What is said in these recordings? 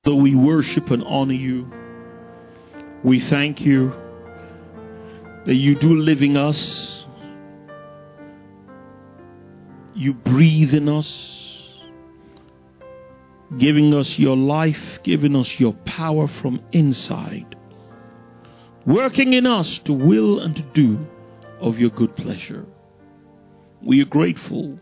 Though we worship and honor you, we thank you that you do live in us. You breathe in us, giving us your life, giving us your power from inside, working in us to will and to do of your good pleasure. We are grateful.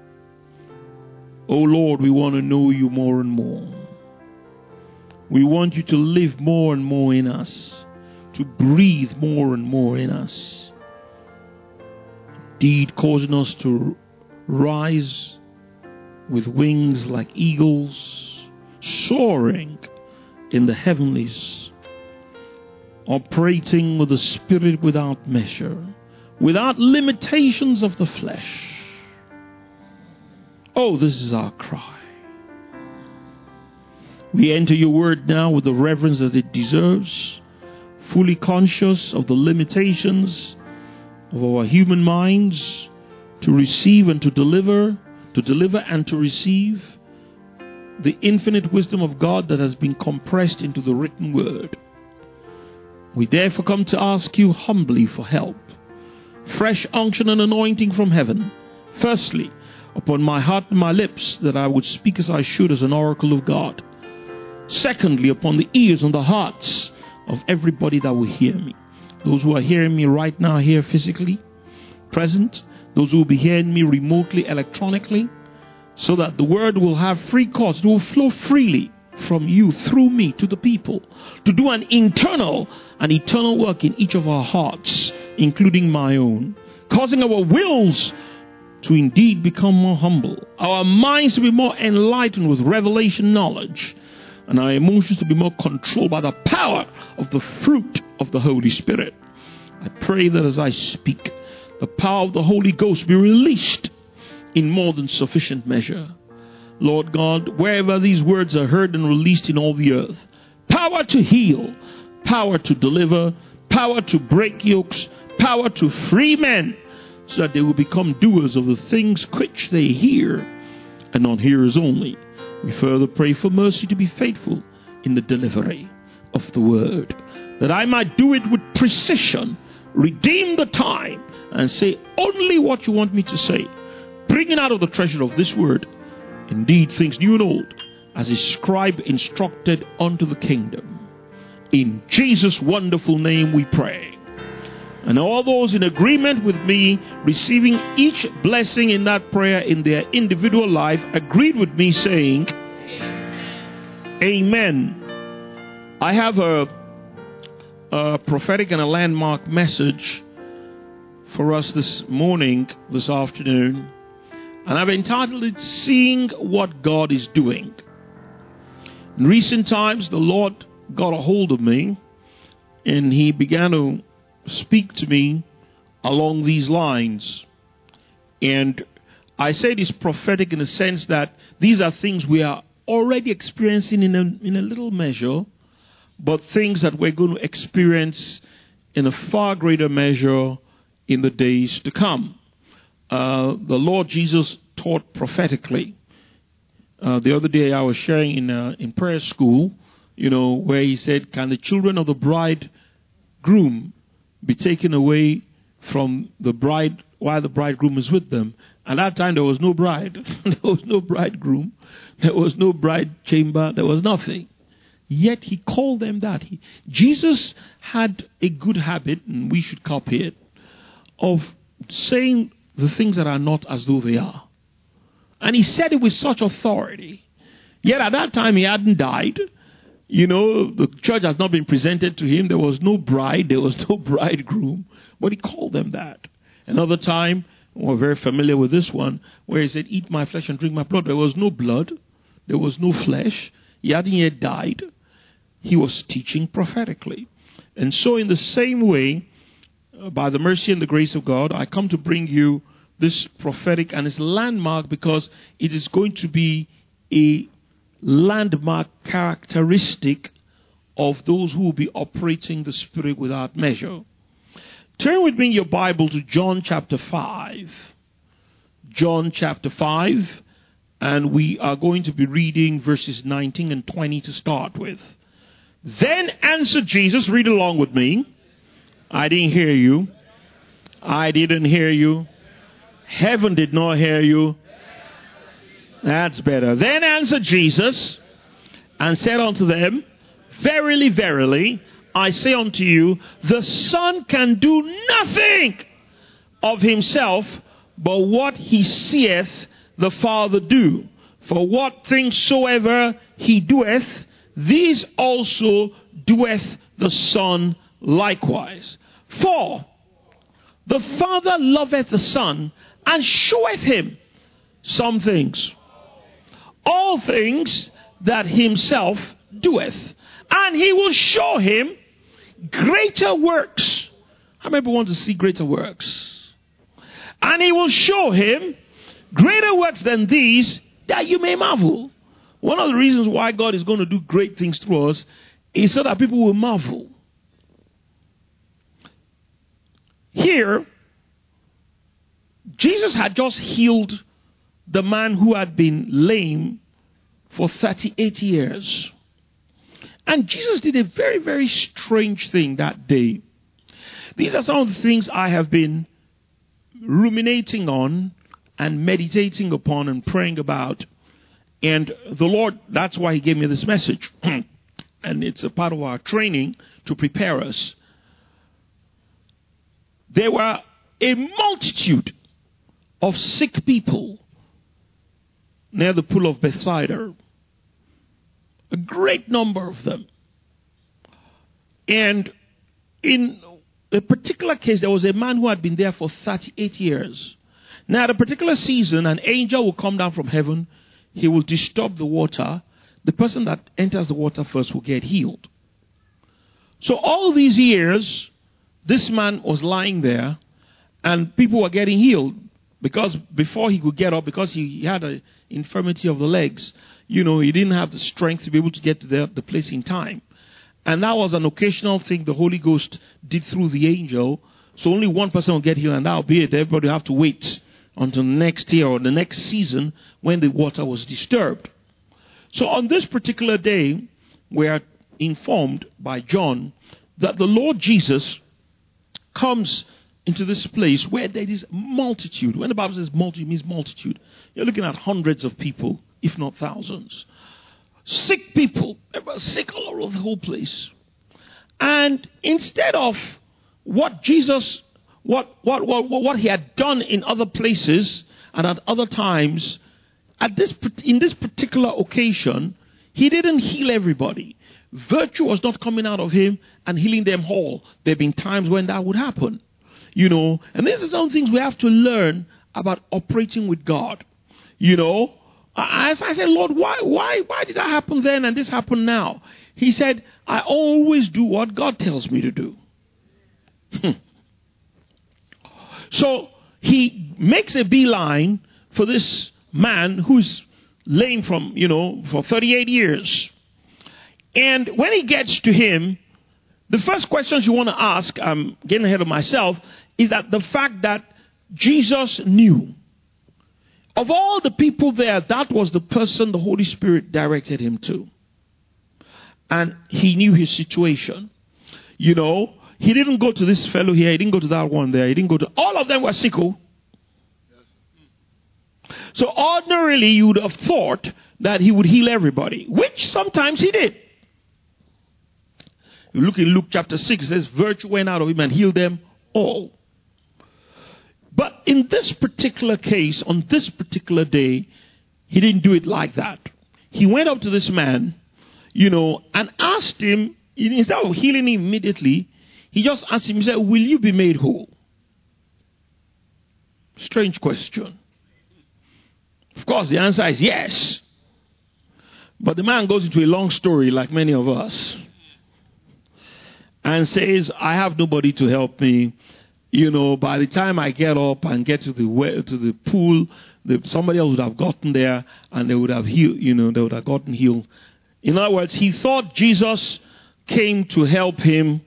Oh Lord, we want to know you more and more. We want you to live more and more in us, to breathe more and more in us. Indeed, causing us to rise with wings like eagles, soaring in the heavenlies, operating with a spirit without measure, without limitations of the flesh. Oh, this is our cry. We enter your word now with the reverence that it deserves, fully conscious of the limitations of our human minds to receive and to deliver and to receive the infinite wisdom of God that has been compressed into the written word. We therefore come to ask you humbly for help, fresh unction and anointing from heaven. Firstly, upon my heart and my lips, that I would speak as I should as an oracle of God. Secondly, upon the ears and the hearts of everybody that will hear me. Those who are hearing me right now here physically present, those who will be hearing me remotely, electronically, so that the word will have free course. It will flow freely from you through me to the people, to do an internal and eternal work in each of our hearts, including my own, causing our wills to indeed become more humble, our minds to be more enlightened with revelation knowledge, and our emotions to be more controlled by the power of the fruit of the Holy Spirit. I pray that as I speak, the power of the Holy Ghost be released in more than sufficient measure. Lord God, wherever these words are heard and released in all the earth, power to heal, power to deliver, power to break yokes, power to free men, so that they will become doers of the things which they hear, and not hearers only. We further pray for mercy to be faithful in the delivery of the word, that I might do it with precision, redeem the time, and say only what you want me to say, bringing out of the treasure of this word, indeed things new and old, as a scribe instructed unto the kingdom. In Jesus' wonderful name we pray. And all those in agreement with me, receiving each blessing in that prayer in their individual life, agreed with me saying, Amen. I have a prophetic and a landmark message for us this afternoon. And I've entitled it, Seeing What God is Doing. In recent times, the Lord got a hold of me, and He began to speak to me along these lines. And I say this prophetic in the sense that these are things we are already experiencing in a little measure, but things that we're going to experience in a far greater measure in the days to come. The Lord Jesus taught prophetically. The other day I was sharing in prayer school, where He said, can the children of the bridegroom be taken away from the bride while the bridegroom is with them? At that time there was no bride. There was no bridegroom. There was no bride chamber. There was nothing. Yet He called them that. Jesus had a good habit, and we should copy it, of saying the things that are not as though they are. And He said it with such authority. Yet at that time He hadn't died. The church has not been presented to Him. There was no bride. There was no bridegroom. But He called them that. Another time, we're very familiar with this one, where He said, eat my flesh and drink my blood. There was no blood. There was no flesh. He hadn't yet died. He was teaching prophetically. And so in the same way, by the mercy and the grace of God, I come to bring you this prophetic, and it's landmark because it is going to be a landmark characteristic of those who will be operating the Spirit without measure. Turn with me in your Bible to John chapter 5. John chapter 5, And we are going to be reading verses 19 and 20 to start with. Then answered Jesus, read along with me. I didn't hear you. I didn't hear you. Heaven did not hear you. That's better. Then answered Jesus and said unto them, Verily, verily, I say unto you, the Son can do nothing of himself, but what he seeth the Father do. For what things soever he doeth, these also doeth the Son likewise. For the Father loveth the Son, and showeth him some things. All things that himself doeth. And he will show him greater works. How many people want to see greater works? And he will show him greater works than these, that you may marvel. One of the reasons why God is going to do great things through us is so that people will marvel. Here, Jesus had just healed the man who had been lame for 38 years. And Jesus did a very, very strange thing that day. These are some of the things I have been ruminating on and meditating upon and praying about. And the Lord, that's why he gave me this message. And it's a part of our training to prepare us. There were a multitude of sick people near the pool of Bethsaida. A great number of them. And in a particular case, there was a man who had been there for 38 years. Now, at a particular season, an angel will come down from heaven. He will disturb the water. The person that enters the water first will get healed. So all these years, this man was lying there, and people were getting healed. Because before he could get up, because he had an infirmity of the legs, he didn't have the strength to be able to get to the place in time. And that was an occasional thing the Holy Ghost did through the angel. So only one person will get healed, and that'll be it. Everybody will have to wait until next year or the next season when the water was disturbed. So on this particular day, we are informed by John that the Lord Jesus comes into this place where there is multitude. When the Bible says multitude, it means multitude. You're looking at hundreds of people, if not thousands. Sick people. Everybody sick all over the whole place. And instead of what Jesus, what he had done in other places and at other times, in this particular occasion, he didn't heal everybody. Virtue was not coming out of him and healing them all. There have been times when that would happen. And these are some things we have to learn about operating with God. As I said, Lord, why did that happen then and this happened now? He said, I always do what God tells me to do. So he makes a beeline for this man who's lame for 38 years. And when he gets to him, the first questions you want to ask, I'm getting ahead of myself, is that the fact that Jesus knew. Of all the people there, that was the person the Holy Spirit directed him to. And he knew his situation. He didn't go to this fellow here, he didn't go to that one there, he didn't go to... All of them were sick. So ordinarily, you would have thought that he would heal everybody, which sometimes he did. You look in Luke chapter 6, it says, virtue went out of him and healed them all. But in this particular case, on this particular day, he didn't do it like that. He went up to this man, and asked him, instead of healing him immediately, he just asked him, he said, will you be made whole? Strange question. Of course, the answer is yes. But the man goes into a long story like many of us. And says, I have nobody to help me. By the time I get up and get to the pool, somebody else would have gotten there and they would have healed, they would have gotten healed. In other words, he thought Jesus came to help him.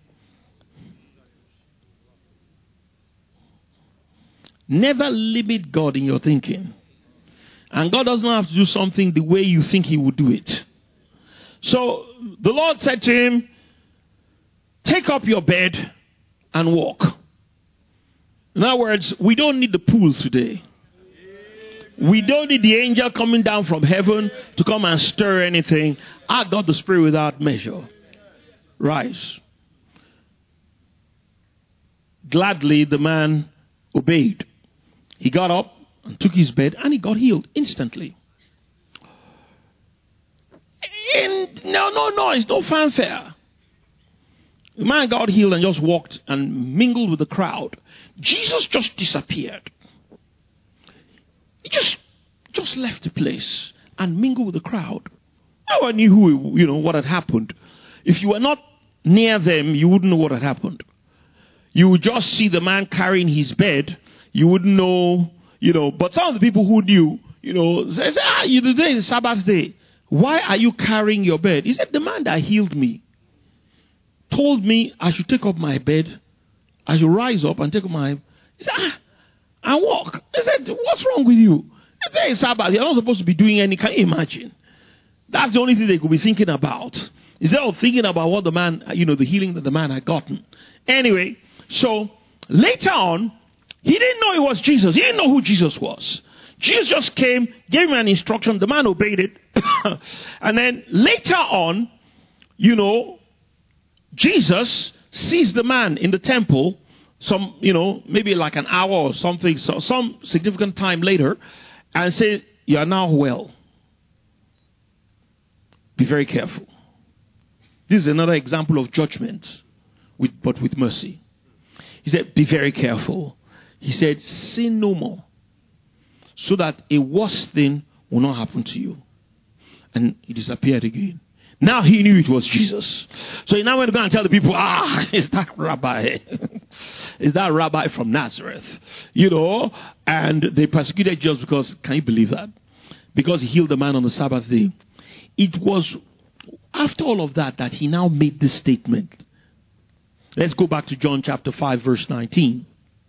Never limit God in your thinking. And God doesn't have to do something the way you think he would do it. So the Lord said to him, take up your bed and walk. In other words, we don't need the pool today. We don't need the angel coming down from heaven to come and stir anything. I got the Spirit without measure. Rise. Gladly the man obeyed. He got up and took his bed and he got healed instantly. And no, it's no fanfare. The man got healed and just walked and mingled with the crowd. Jesus just disappeared. He just left the place and mingled with the crowd. No one knew what had happened. If you were not near them, you wouldn't know what had happened. You would just see the man carrying his bed. You wouldn't know, But some of the people who knew, say, today is Sabbath day. Why are you carrying your bed? He said, the man that healed me told me I should take up my bed. I should rise up and take up my... He said, and walk. He said, what's wrong with you? Today is Sabbath. You're not supposed to be doing any... Can you imagine? That's the only thing they could be thinking about. Instead of thinking about what the man, the healing that the man had gotten. Anyway, so later on, he didn't know it was Jesus. He didn't know who Jesus was. Jesus just came, gave him an instruction. The man obeyed it. And then later on, Jesus sees the man in the temple, maybe like an hour or something, so some significant time later, and says, you are now well. Be very careful. This is another example of judgment, but with mercy. He said, be very careful. He said, sin no more, so that a worse thing will not happen to you. And he disappeared again. Now he knew it was Jesus. So he now went to go and tell the people, it's that rabbi. It's that rabbi from Nazareth. And they persecuted Jesus because, can you believe that? Because he healed the man on the Sabbath day. It was after all of that he now made this statement. Let's go back to John chapter 5 verse 19.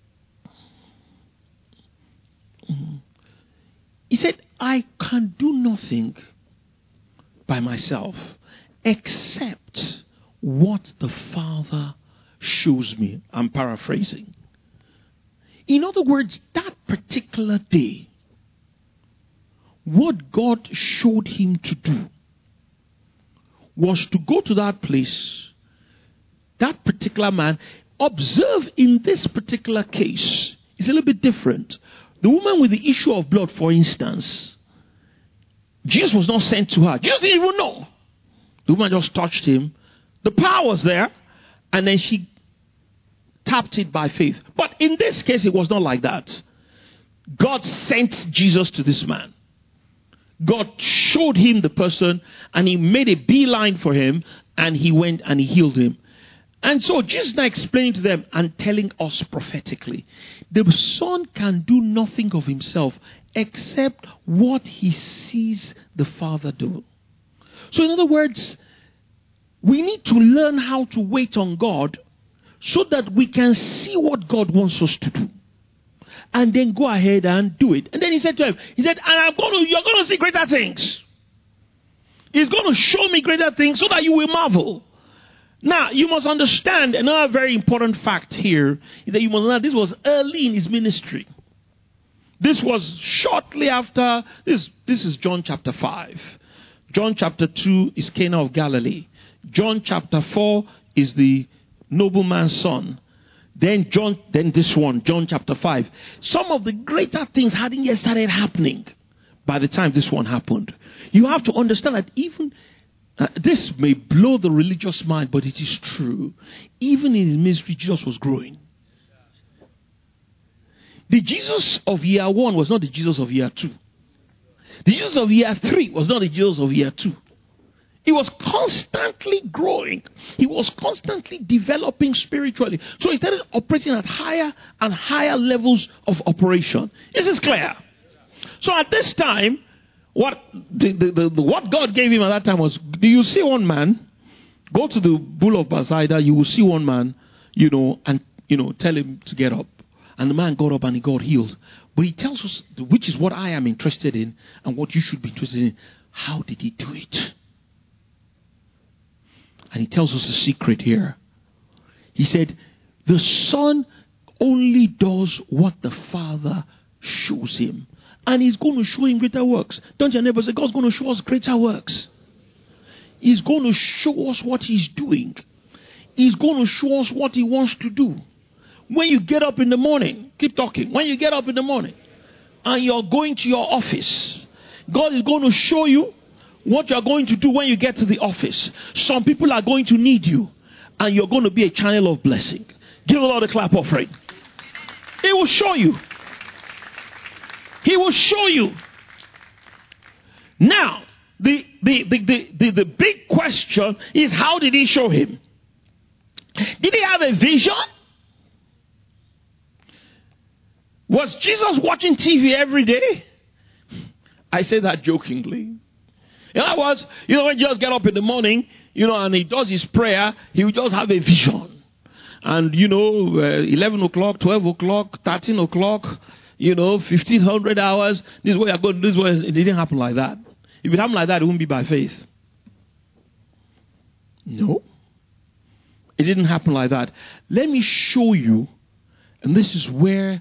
He said, I can do nothing by myself except what the Father shows me. I'm paraphrasing. In other words, that particular day, what God showed him to do was to go to that place, that particular man. Observe in this particular case, it's a little bit different. The woman with the issue of blood, for instance, Jesus was not sent to her. Jesus didn't even know. The woman just touched him. The power was there, and then she tapped it by faith. But in this case, it was not like that. God sent Jesus to this man. God showed him the person, and he made a beeline for him, and he went and he healed him. And so Jesus now explaining to them and telling us prophetically, the Son can do nothing of himself except what he sees the Father do. So in other words, we need to learn how to wait on God so that we can see what God wants us to do. And then go ahead and do it. And then he said to him, and you're going to see greater things. He's going to show me greater things so that you will marvel. Now, you must understand another very important fact here is that you must know this was early in his ministry. This was shortly after, this is John chapter 5. John chapter 2 is Cana of Galilee. John chapter 4 is the nobleman's son. Then John chapter 5. Some of the greater things hadn't yet started happening by the time this one happened. You have to understand that even this may blow the religious mind, but it is true. Even in his ministry, Jesus was growing. The Jesus of year 1 was not the Jesus of year 2. The Jesus of year 3 was not the Jesus of year 2. He was constantly growing. He was constantly developing spiritually. So he started operating at higher and higher levels of operation. Is this clear? So at this time, what God gave him at that time was, do you see one man? Go to the pool of Bethesda, you will see one man, and tell him to get up. And the man got up and he got healed. But he tells us, which is what I am interested in and what you should be interested in. How did he do it? And he tells us a secret here. He said, the Son only does what the Father shows him. And he's going to show him greater works. Don't your neighbor say, God's going to show us greater works. He's going to show us what he's doing. He's going to show us what he wants to do. When you get up in the morning, keep talking. When you get up in the morning and you're going to your office, God is going to show you what you're going to do when you get to the office. Some people are going to need you and you're going to be a channel of blessing. Give the Lord a clap offering. He will show you. He will show you. Now, the big question is, how did he show him? Did he have a vision? Was Jesus watching TV every day? I say that jokingly. In other words, when Jesus get up in the morning, and he does his prayer, he will just have a vision. And, 11 o'clock, 12 o'clock, 13 o'clock, 1500 hours, this is where you're going, this is where it didn't happen like that. If it happened like that, it wouldn't be by faith. No. It didn't happen like that. Let me show you, and this is where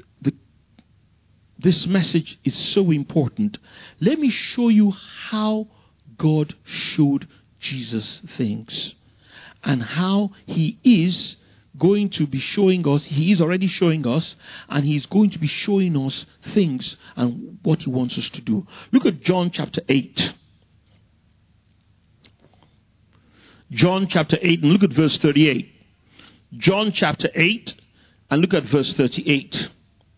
this message is so important. Let me show you how God showed Jesus things and how he is going to be showing us, he is already showing us, and he's going to be showing us things and what he wants us to do. Look at John chapter 8. John chapter 8 and look at verse 38. John chapter 8 and look at verse 38.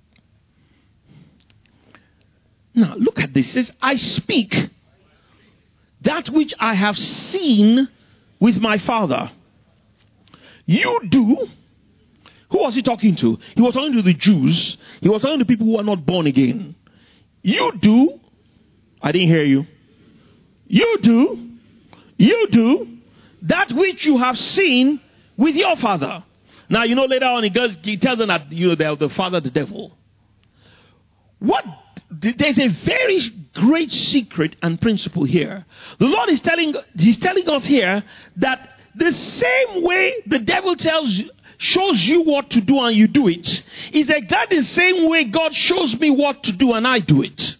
Now, look at this. It says, I speak that which I have seen with my Father. You do. Who was he talking to? He was talking to the Jews. He was talking to people who are not born again. You do. I didn't hear you. You do. You do that which you have seen with your father. Now, later on he tells them that, they're the father, the devil. There's a very great secret and principle here. The Lord is telling us here that the same way the devil shows you what to do and you do it, is exactly the same way God shows me what to do and I do it.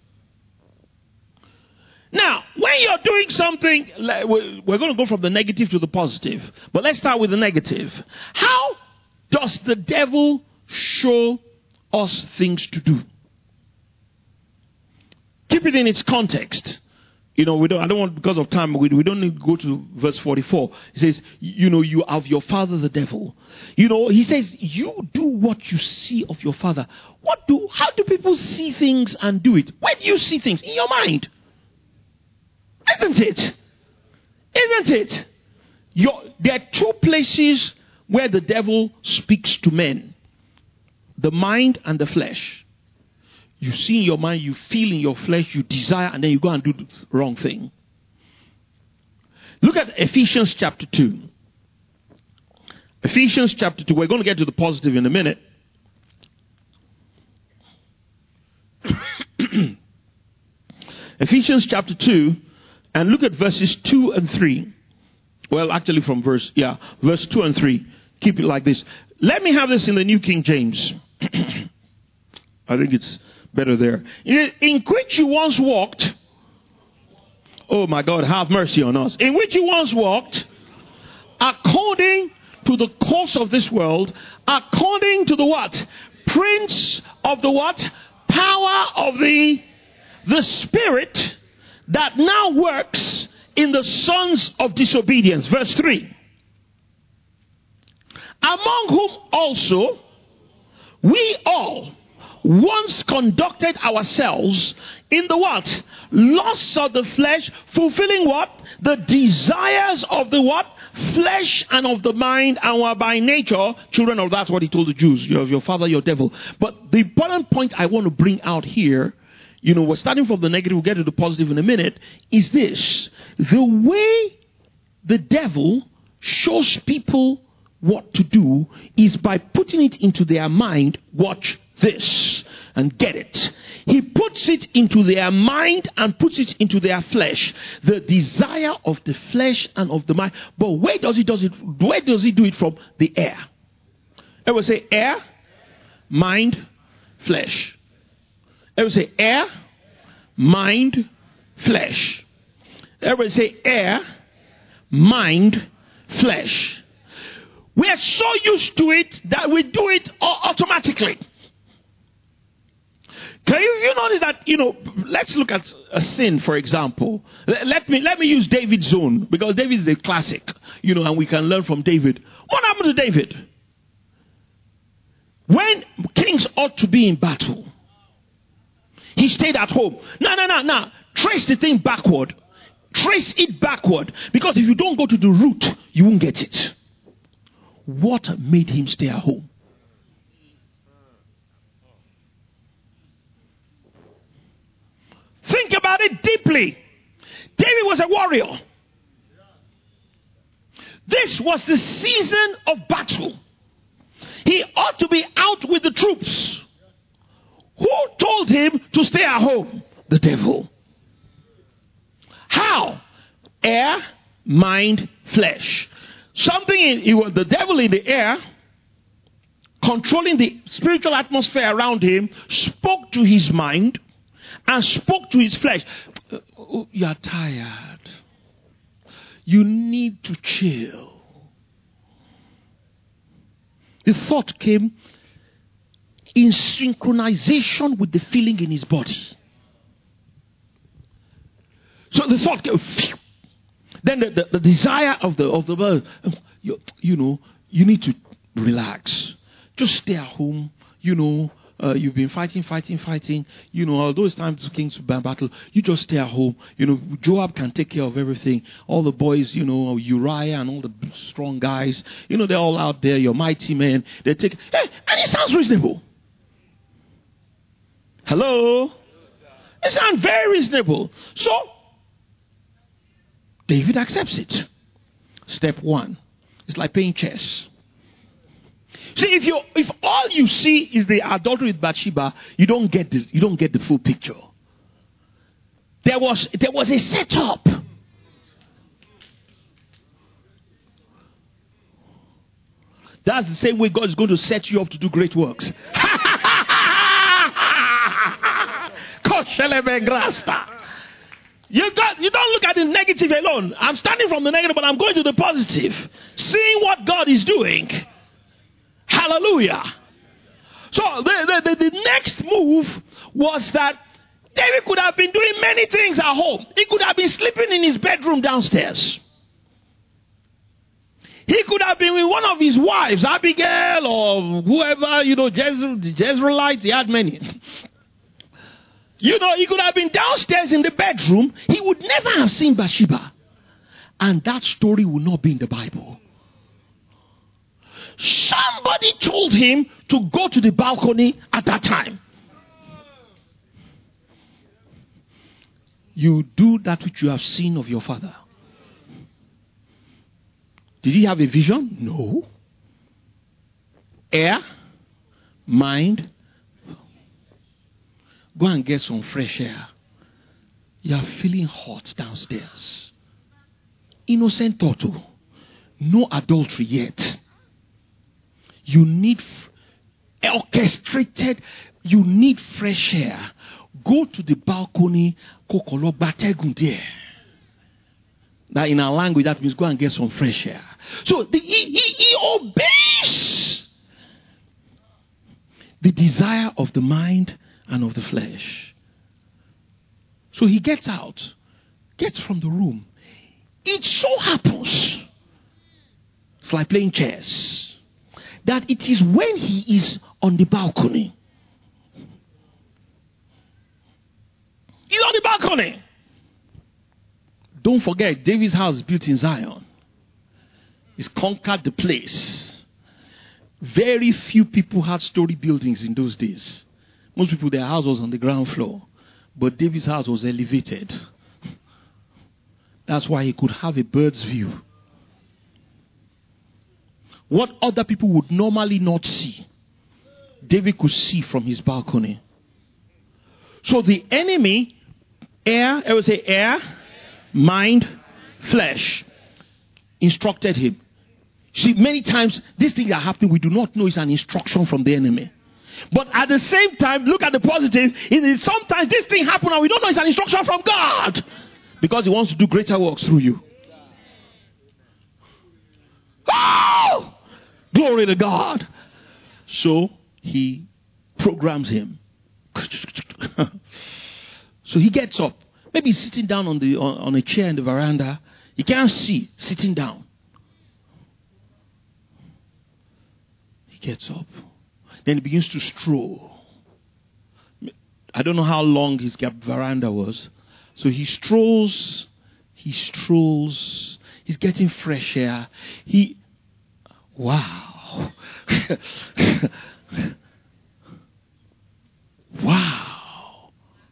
Now, when you're doing something, we're going to go from the negative to the positive. But let's start with the negative. How does the devil show us things to do? Keep it in its context. I don't want, because of time, we don't need to go to verse 44. He says, you have your father, the devil. He says, you do what you see of your father. How do people see things and do it? Where do you see things? In your mind. Isn't it? Isn't it? There are two places where the devil speaks to men. The mind and the flesh. You see in your mind, you feel in your flesh, you desire, and then you go and do the wrong thing. Look at Ephesians chapter 2. Ephesians chapter 2. We're going to get to the positive in a minute. Ephesians chapter 2. And look at verses 2 and 3. Well, actually from verse 2 and 3. Keep it like this. Let me have this in the New King James. I think it's better there. In which you once walked. Oh my God, have mercy on us. In which you once walked, according to the course of this world, according to the what? Prince of the what? Power of the Spirit that now works in the sons of disobedience. Verse 3. Among whom also we all once conducted ourselves in the what? Lusts of the flesh, fulfilling what? The desires of the what? Flesh and of the mind, and were by nature children of, that's what he told the Jews, you have your father, your devil. But the important point I want to bring out here, we're starting from the negative, we'll get to the positive in a minute, is this. The way the devil shows people what to do is by putting it into their mind, watch this and get it. He puts it into their mind and puts it into their flesh. The desire of the flesh and of the mind. But where does he do it from? The air. Everyone say air, mind, flesh. Everyone say air, mind, flesh. Everyone say air, mind, flesh. We are so used to it that we do it automatically. Can you notice that, let's look at a sin, for example. Let me use David's own, because David is a classic, and we can learn from David. What happened to David? When kings ought to be in battle, he stayed at home. No. Trace the thing backward. Trace it backward. Because if you don't go to the root, you won't get it. What made him stay at home? Think about it deeply. David was a warrior. This was the season of battle. He ought to be out with the troops. Who told him to stay at home? The devil. How? Air, mind, flesh. It was the devil in the air, controlling the spiritual atmosphere around him, spoke to his mind and spoke to his flesh. You are tired. You need to chill. The thought came in synchronization with the feeling in his body. So the thought came. Then the desire of the bird, you need to relax. Just stay at home. You've been fighting. Although it's time for kings to battle, you just stay at home. Joab can take care of everything. All the boys, Uriah and all the strong guys, they're all out there. Your mighty men. And it sounds reasonable. Hello? It sounds very reasonable. So, David accepts it. Step one. It's like playing chess. See, if all you see is the adultery with Bathsheba, you don't get the full picture. There was a setup. That's the same way God is going to set you up to do great works. You don't look at the negative alone. I'm standing from the negative, but I'm going to the positive. Seeing what God is doing. Hallelujah. So the next move was that David could have been doing many things at home. He could have been sleeping in his bedroom downstairs. He could have been with one of his wives, Abigail or whoever, the Jezreelites. He had many. He could have been downstairs in the bedroom. He would never have seen Bathsheba. And that story will not be in the Bible. Somebody told him to go to the balcony at that time. You do that which you have seen of your father. Did he have a vision? No. Air, mind. Go and get some fresh air. You are feeling hot downstairs. Innocent thought. No adultery yet. You need orchestrated. You need fresh air. Go to the balcony. Now in our language that means go and get some fresh air. So he obeys the desire of the mind and of the flesh. So he gets out, gets from the room. It so happens, it's like playing chess, that it is when he is on the balcony. He's on the balcony. Don't forget, David's house is built in Zion. He's conquered the place. Very few people had story buildings in those days. Most people, their house was on the ground floor. But David's house was elevated. That's why he could have a bird's view. What other people would normally not see. David could see from his balcony. So the enemy, I would say air, mind, flesh, instructed him. See, many times these things are happening, we do not know it's an instruction from the enemy. But at the same time, look at the positive. Sometimes this thing happens and we don't know it's an instruction from God. Because he wants to do greater works through you. Oh! Glory to God. So he programs him. So he gets up. Maybe he's sitting down on a chair in the veranda. He can't see, sitting down. He gets up. Then he begins to stroll. I don't know how long his veranda was. So he strolls. He's getting fresh air. Wow. Wow.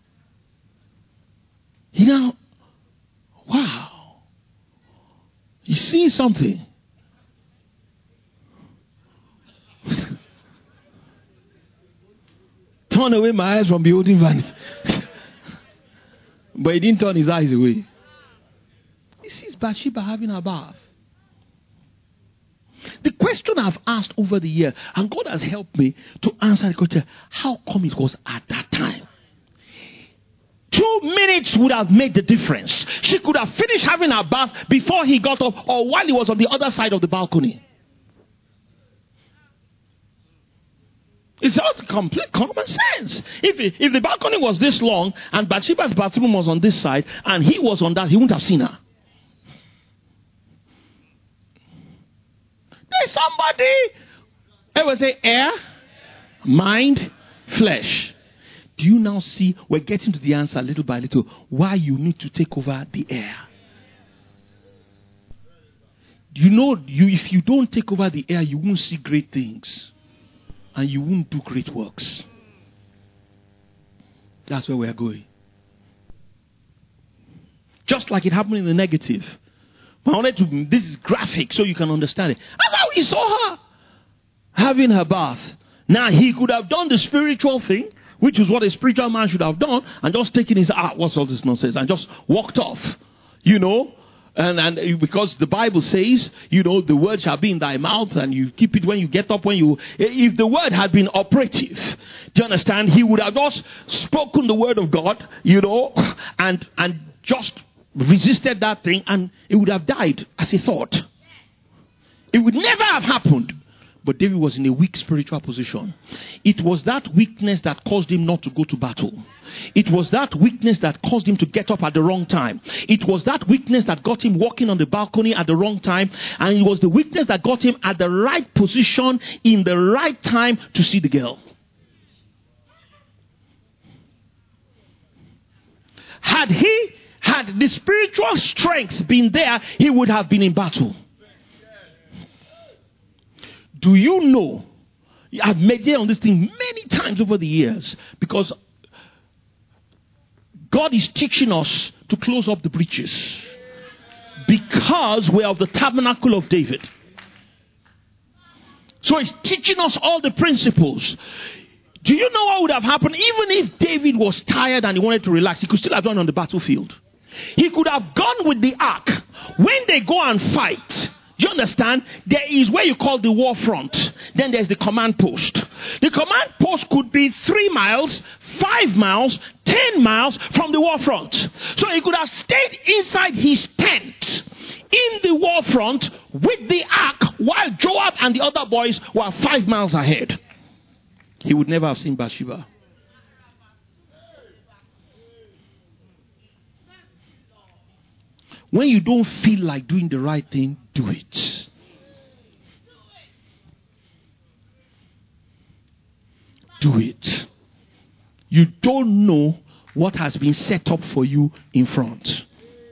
Wow. You see something? Turn away my eyes from beholding vanity. But he didn't turn his eyes away. He sees Bathsheba having a bath. The question I've asked over the year, and God has helped me to answer the question, how come it was at that time? 2 minutes would have made the difference. She could have finished having her bath before he got up or while he was on the other side of the balcony. It's just complete common sense. If the balcony was this long and Bathsheba's bathroom was on this side and he was on that, he wouldn't have seen her. There's somebody, I would say air, mind, flesh. Do you now see, we're getting to the answer little by little, why you need to take over the air. You know, if you don't take over the air, you won't see great things. And you won't do great works. That's where we are going. Just like it happened in the negative. But I wanted to, this is graphic so you can understand it. That's how he saw her having her bath. Now he could have done the spiritual thing, which is what a spiritual man should have done, and just taken his, what's all this nonsense, and just walked off. You know? And because the Bible says, you know, the word shall be in thy mouth and you keep it when you get up, if the word had been operative, do you understand? He would have just spoken the word of God, you know, and just resisted that thing and it would have died as a thought. It would never have happened. But David was in a weak spiritual position. It was that weakness that caused him not to go to battle. It was that weakness that caused him to get up at the wrong time. It was that weakness that got him walking on the balcony at the wrong time. And it was the weakness that got him at the right position in the right time to see the girl. Had the spiritual strength been there, he would have been in battle. Do you know, I've meditated on this thing many times over the years because God is teaching us to close up the breaches because we're of the tabernacle of David. So he's teaching us all the principles. Do you know what would have happened? Even if David was tired and he wanted to relax, he could still have gone on the battlefield. He could have gone with the ark. When they go and fight, do you understand? There is where you call the war front. Then there's the command post. The command post could be 3 miles, 5 miles, 10 miles from the war front. So he could have stayed inside his tent in the war front with the ark while Joab and the other boys were 5 miles ahead. He would never have seen Bathsheba. When you don't feel like doing the right thing, do it. Do it. You don't know what has been set up for you in front.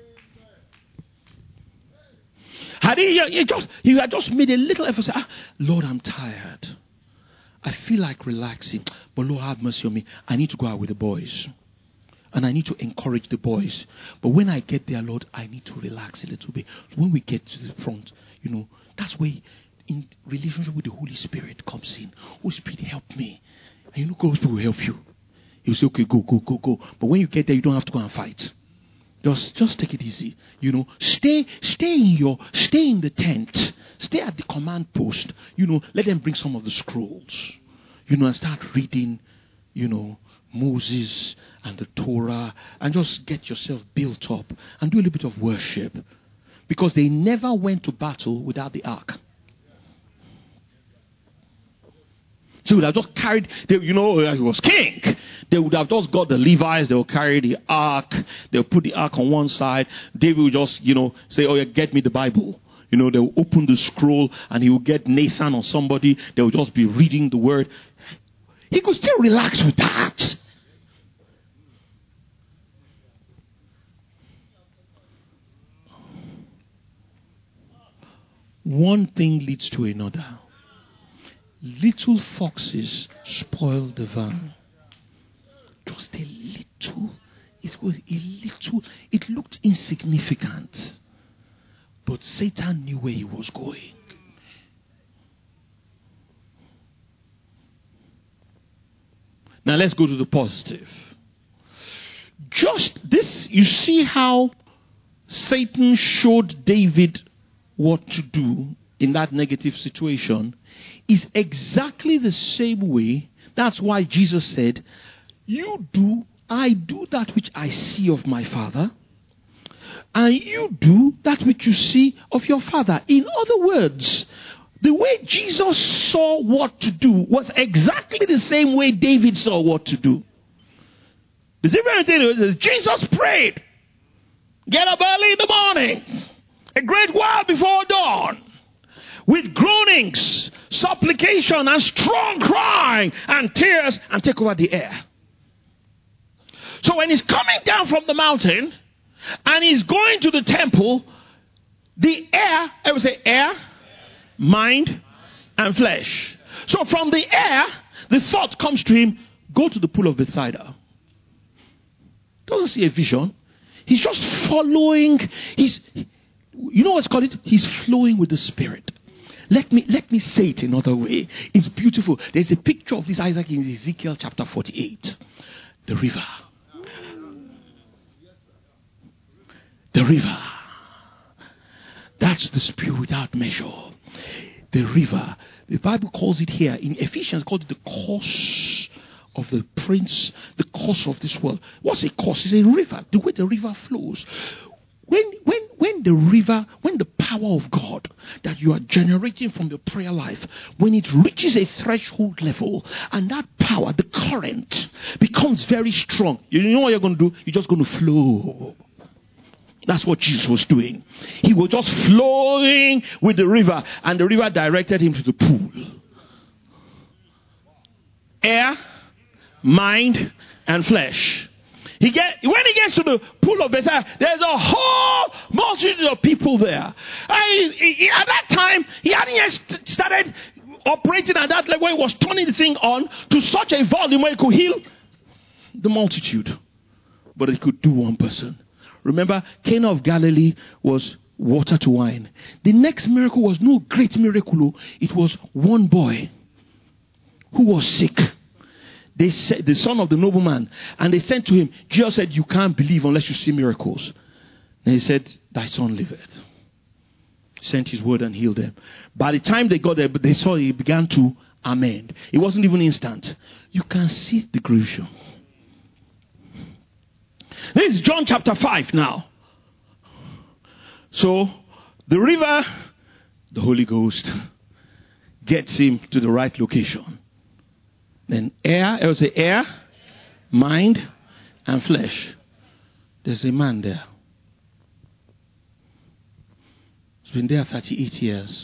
He had just made a little effort. Say, Lord, I'm tired. I feel like relaxing. But Lord, have mercy on me. I need to go out with the boys. And I need to encourage the boys. But when I get there, Lord, I need to relax a little bit. When we get to the front, you know, that's where in relationship with the Holy Spirit comes in. Holy Spirit, help me. And you know, Holy Spirit will help you. He'll say, okay, go. But when you get there, you don't have to go and fight. Just take it easy. You know, stay in the tent. Stay at the command post. You know, let them bring some of the scrolls. You know, and start reading, you know, Moses and the Torah, and just get yourself built up and do a little bit of worship. Because they never went to battle without the ark. So they would have just carried, he was king. They would have just got the Levites, they will carry the ark, they'll put the ark on one side. David will just, say, oh yeah, get me the Bible. They'll open the scroll and he will get Nathan or somebody. They will just be reading the word. He could still relax with that. One thing leads to another. Little foxes spoil the vine. Just a little. It looked insignificant. But Satan knew where he was going. Now let's go to the positive. Just this, you see how Satan showed David what to do in that negative situation is exactly the same way. That's why Jesus said, I do that which I see of my Father, and you do that which you see of your father. In other words, the way Jesus saw what to do was exactly the same way David saw what to do. The difference is Jesus prayed. Get up early in the morning, a great while before dawn, with groanings, supplication, and strong crying, and tears, and take over the air. So when he's coming down from the mountain, and he's going to the temple, the air, I would say air, mind, and flesh. So from the air, the thought comes to him, go to the pool of Bethsaida. Doesn't see a vision. He's just following. You know what's called it? He's flowing with the Spirit. Let me say it another way. It's beautiful. There's a picture of this Isaac in Ezekiel chapter 48. The river. The river. That's the Spirit without measure. The river. The Bible calls it here. In Ephesians, called it the course of the prince, the course of this world. What's a course? It's a river. The way the river flows. When the power of God that you are generating from your prayer life, when it reaches a threshold level, and that power, the current, becomes very strong, you know what you're going to do? You're just going to flow. That's what Jesus was doing. He was just flowing with the river, and the river directed him to the pool. Air, mind, and flesh. When he gets to the pool of Bethsaida, there's a whole multitude of people there. At that time, he hadn't yet started operating at that level. He was turning the thing on to such a volume where he could heal the multitude. But he could do one person. Remember, Cana of Galilee was water to wine. The next miracle was no great miracle. It was one boy who was sick. They said, the son of the nobleman, and they said to him, Jesus said, you can't believe unless you see miracles. And he said, thy son liveth. Sent his word and healed them. By the time they got there, they saw he began to amend. It wasn't even instant. You can see the gruesome. This is John chapter 5 now. So, the river, the Holy Ghost, gets him to the right location. Then air, mind, and flesh. There's a man there. He's been there 38 years.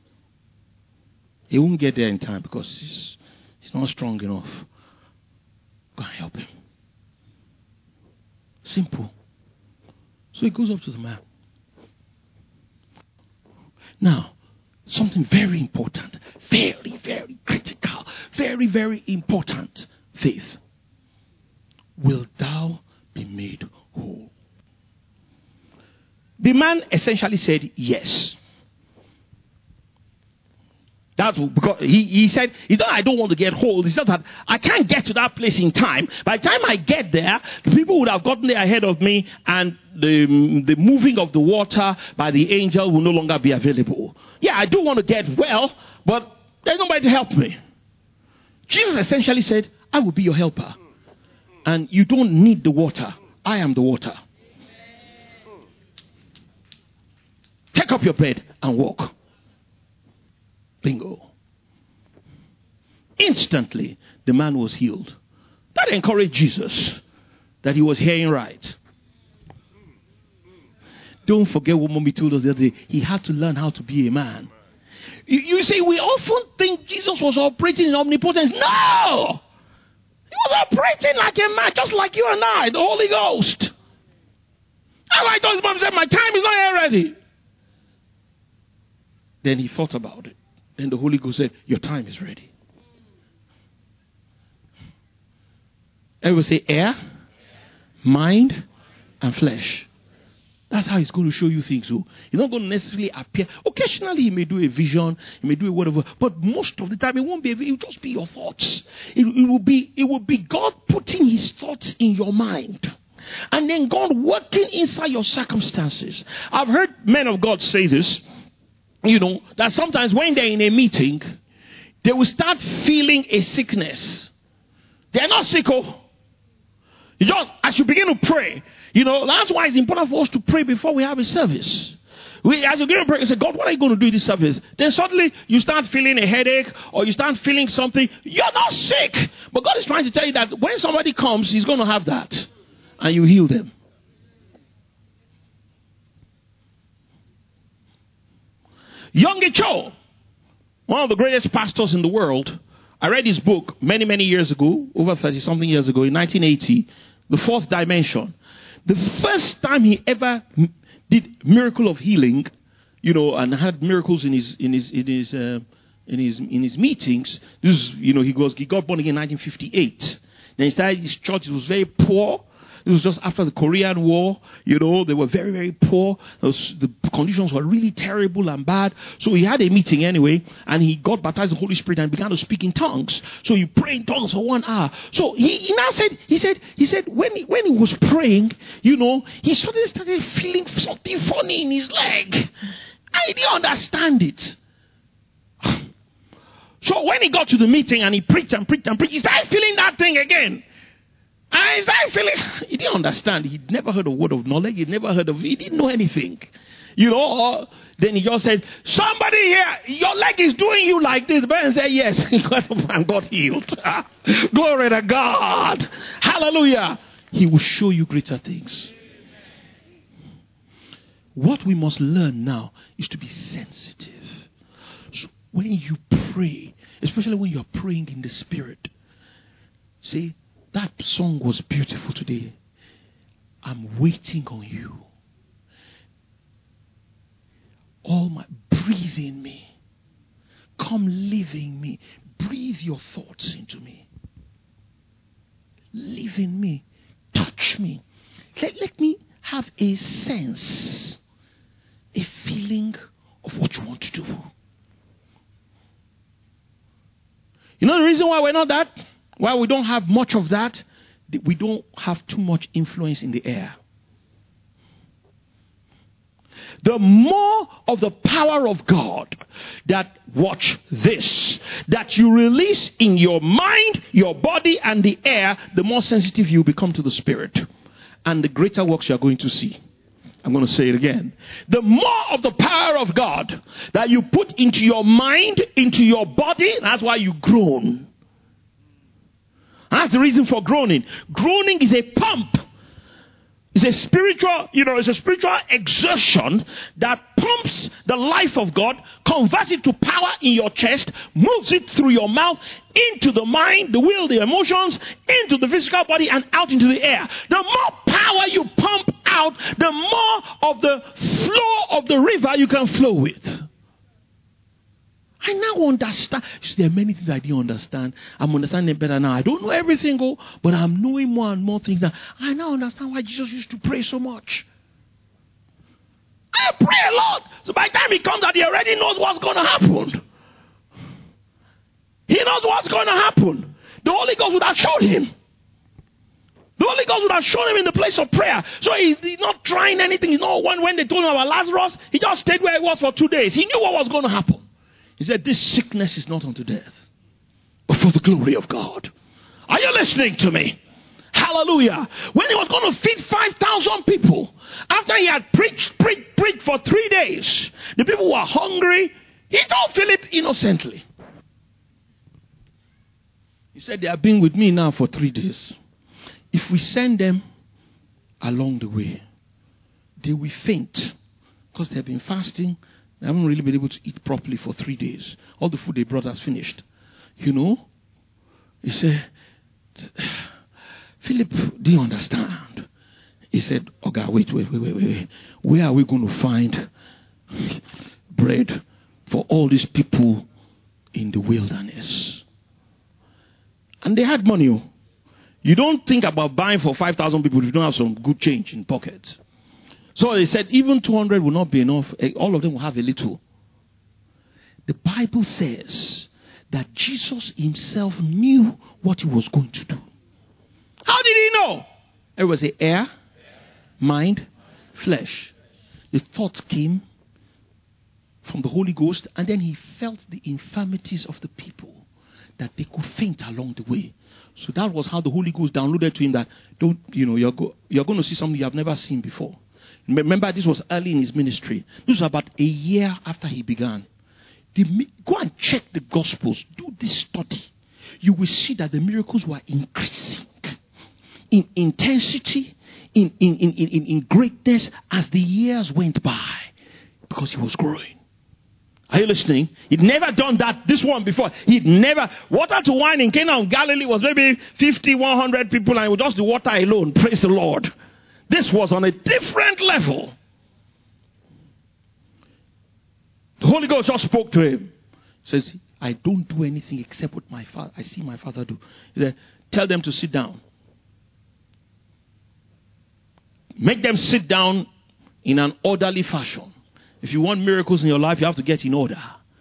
He won't get there in time because he's not strong enough. Go and help him. Simple. So he goes up to the man. Now, something very important, very, very critical, very, very important. Faith. Will thou be made whole? The man essentially said yes. That's because he said, it's not I don't want to get hold. It's just that I can't get to that place in time. By the time I get there, the people would have gotten there ahead of me, and the moving of the water by the angel will no longer be available. Yeah, I do want to get well, but there's nobody to help me. Jesus essentially said, I will be your helper. And you don't need the water. I am the water. Take up your bed and walk. Bingo. Instantly, the man was healed. That encouraged Jesus that he was hearing right. Don't forget what Mommy told us the other day. He had to learn how to be a man. You see, we often think Jesus was operating in omnipotence. No! He was operating like a man, just like you and I, the Holy Ghost. And I told his mom, said, my time is not yet ready. Then he thought about it. Then the Holy Ghost said, your time is ready. Everyone say air, mind, and flesh. That's how he's going to show you things. So he's not going to necessarily appear. Occasionally he may do a vision, he may do a whatever, but most of the time it won't be. It will just be your thoughts. It will be God putting his thoughts in your mind, and then God working inside your circumstances. I've heard men of God say this. That sometimes when they're in a meeting, they will start feeling a sickness. They're not sick. You just, as you begin to pray, that's why it's important for us to pray before we have a service. As you begin to pray, you say, God, what are you going to do in this service? Then suddenly you start feeling a headache, or you start feeling something. You're not sick. But God is trying to tell you that when somebody comes, he's going to have that. And you heal them. Yonggi Cho, one of the greatest pastors in the world. I read his book many, many years ago, over 30-something years ago, in 1980, The Fourth Dimension. The first time he ever did miracle of healing, and had miracles in his meetings. This is, he got born again in 1958. Then he started his church. It was very poor. It was just after the Korean War. They were very, very poor. The conditions were really terrible and bad. So he had a meeting anyway, and he got baptized in the Holy Spirit and began to speak in tongues. So he prayed in tongues for 1 hour. So he now said, he said when he was praying, he suddenly started feeling something funny in his leg. I didn't understand it. So when he got to the meeting and he preached, he started feeling that thing again. And he started feeling, he didn't understand. He'd never heard a word of knowledge. He didn't know anything. Then he just said, somebody here, your leg is doing you like this. The person said, yes, and got healed. Glory to God. Hallelujah. He will show you greater things. What we must learn now is to be sensitive. So when you pray, especially when you are praying in the Spirit, see, that song was beautiful today. I'm waiting on you. Breathe in me. Come live in me. Breathe your thoughts into me. Live in me. Touch me. Let me have a sense, a feeling of what you want to do. The reason why we're not that? Why we don't have much of that? We don't have too much influence in the air. The more of the power of God that, watch this, that you release in your mind, your body, and the air, the more sensitive you become to the Spirit. And the greater works you are going to see. I'm going to say it again. The more of the power of God that you put into your mind, into your body, that's why you groan. That's the reason for groaning. Groaning is a pump. It's a spiritual, it's a spiritual exertion that pumps the life of God, converts it to power in your chest, moves it through your mouth, into the mind, the will, the emotions, into the physical body, and out into the air. The more power you pump out, the more of the flow of the river you can flow with. I now understand. There are many things I didn't understand. I'm understanding better now. I don't know everything, but I'm knowing more and more things now. I now understand why Jesus used to pray so much. I pray a lot. So by the time he comes out, he already knows what's going to happen. He knows what's going to happen. The Holy Ghost would have showed him. The Holy Ghost would have shown him in the place of prayer. So he's not trying anything. He's not when they told him about Lazarus, he just stayed where he was for 2 days. He knew what was going to happen. He said, this sickness is not unto death, but for the glory of God. Are you listening to me? Hallelujah. When he was going to feed 5,000 people, after he had preached for 3 days, the people were hungry. He told Philip innocently. He said, they have been with me now for 3 days. If we send them along the way, they will faint because they have been fasting. They haven't really been able to eat properly for 3 days. All the food they brought has finished. You know? He said, Philip, do you understand? He said, okay, wait. Where are we going to find bread for all these people in the wilderness? And they had money. You don't think about buying for 5,000 people if you don't have some good change in pockets. So they said, even 200 will not be enough. All of them will have a little. The Bible says that Jesus himself knew what he was going to do. How did he know? It was the air, mind, flesh. The thoughts came from the Holy Ghost, and then he felt the infirmities of the people, that they could faint along the way. So that was how the Holy Ghost downloaded to him that, you're going to see something you have never seen before. Remember, this was early in his ministry. This was about a year after he began. Go and check the Gospels. Do this study. You will see that the miracles were increasing in intensity, in greatness as the years went by, because he was growing. Are you listening? He'd never done this one before. He'd never. Water to wine in Cana of Galilee was maybe 50, 100 people, and it was just the water alone. Praise the Lord. This was on a different level. The Holy Ghost just spoke to him. He says, I don't do anything except what I see my Father do. He said, tell them to sit down. Make them sit down in an orderly fashion. If you want miracles in your life, you have to get in order.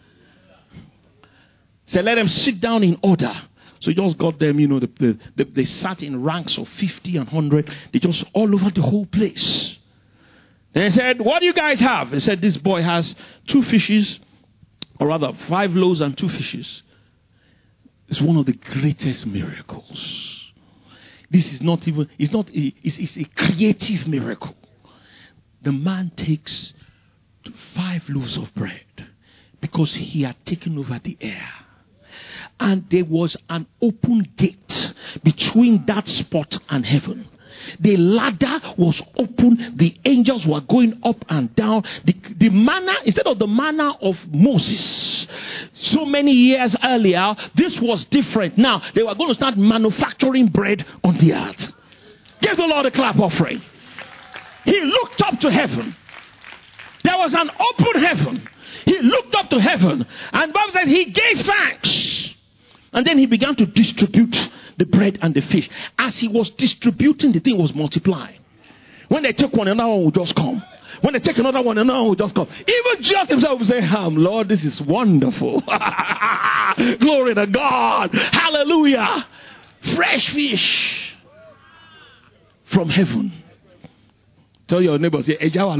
So let them sit down in order. So he just got them, they sat in ranks of 50 and 100. They just all over the whole place. And he said, what do you guys have? He said, this boy has 2 fishes, or rather 5 loaves and 2 fishes. It's one of the greatest miracles. This is not even, it's a creative miracle. The man takes 5 loaves of bread because he had taken over the air. And there was an open gate between that spot and heaven. The ladder was open. The angels were going up and down. The manna, instead of the manna of Moses, so many years earlier, this was different. Now, they were going to start manufacturing bread on the earth. Give the Lord a clap offering. He looked up to heaven. There was an open heaven. He looked up to heaven. And Bible said he gave thanks. And then he began to distribute the bread and the fish. As he was distributing, the thing was multiplying. When they took one, another one would just come. When they take another one, another one would just come. Even Jesus himself would say, Lord, this is wonderful. Glory to God. Hallelujah. Fresh fish from heaven. Tell your neighbor, say,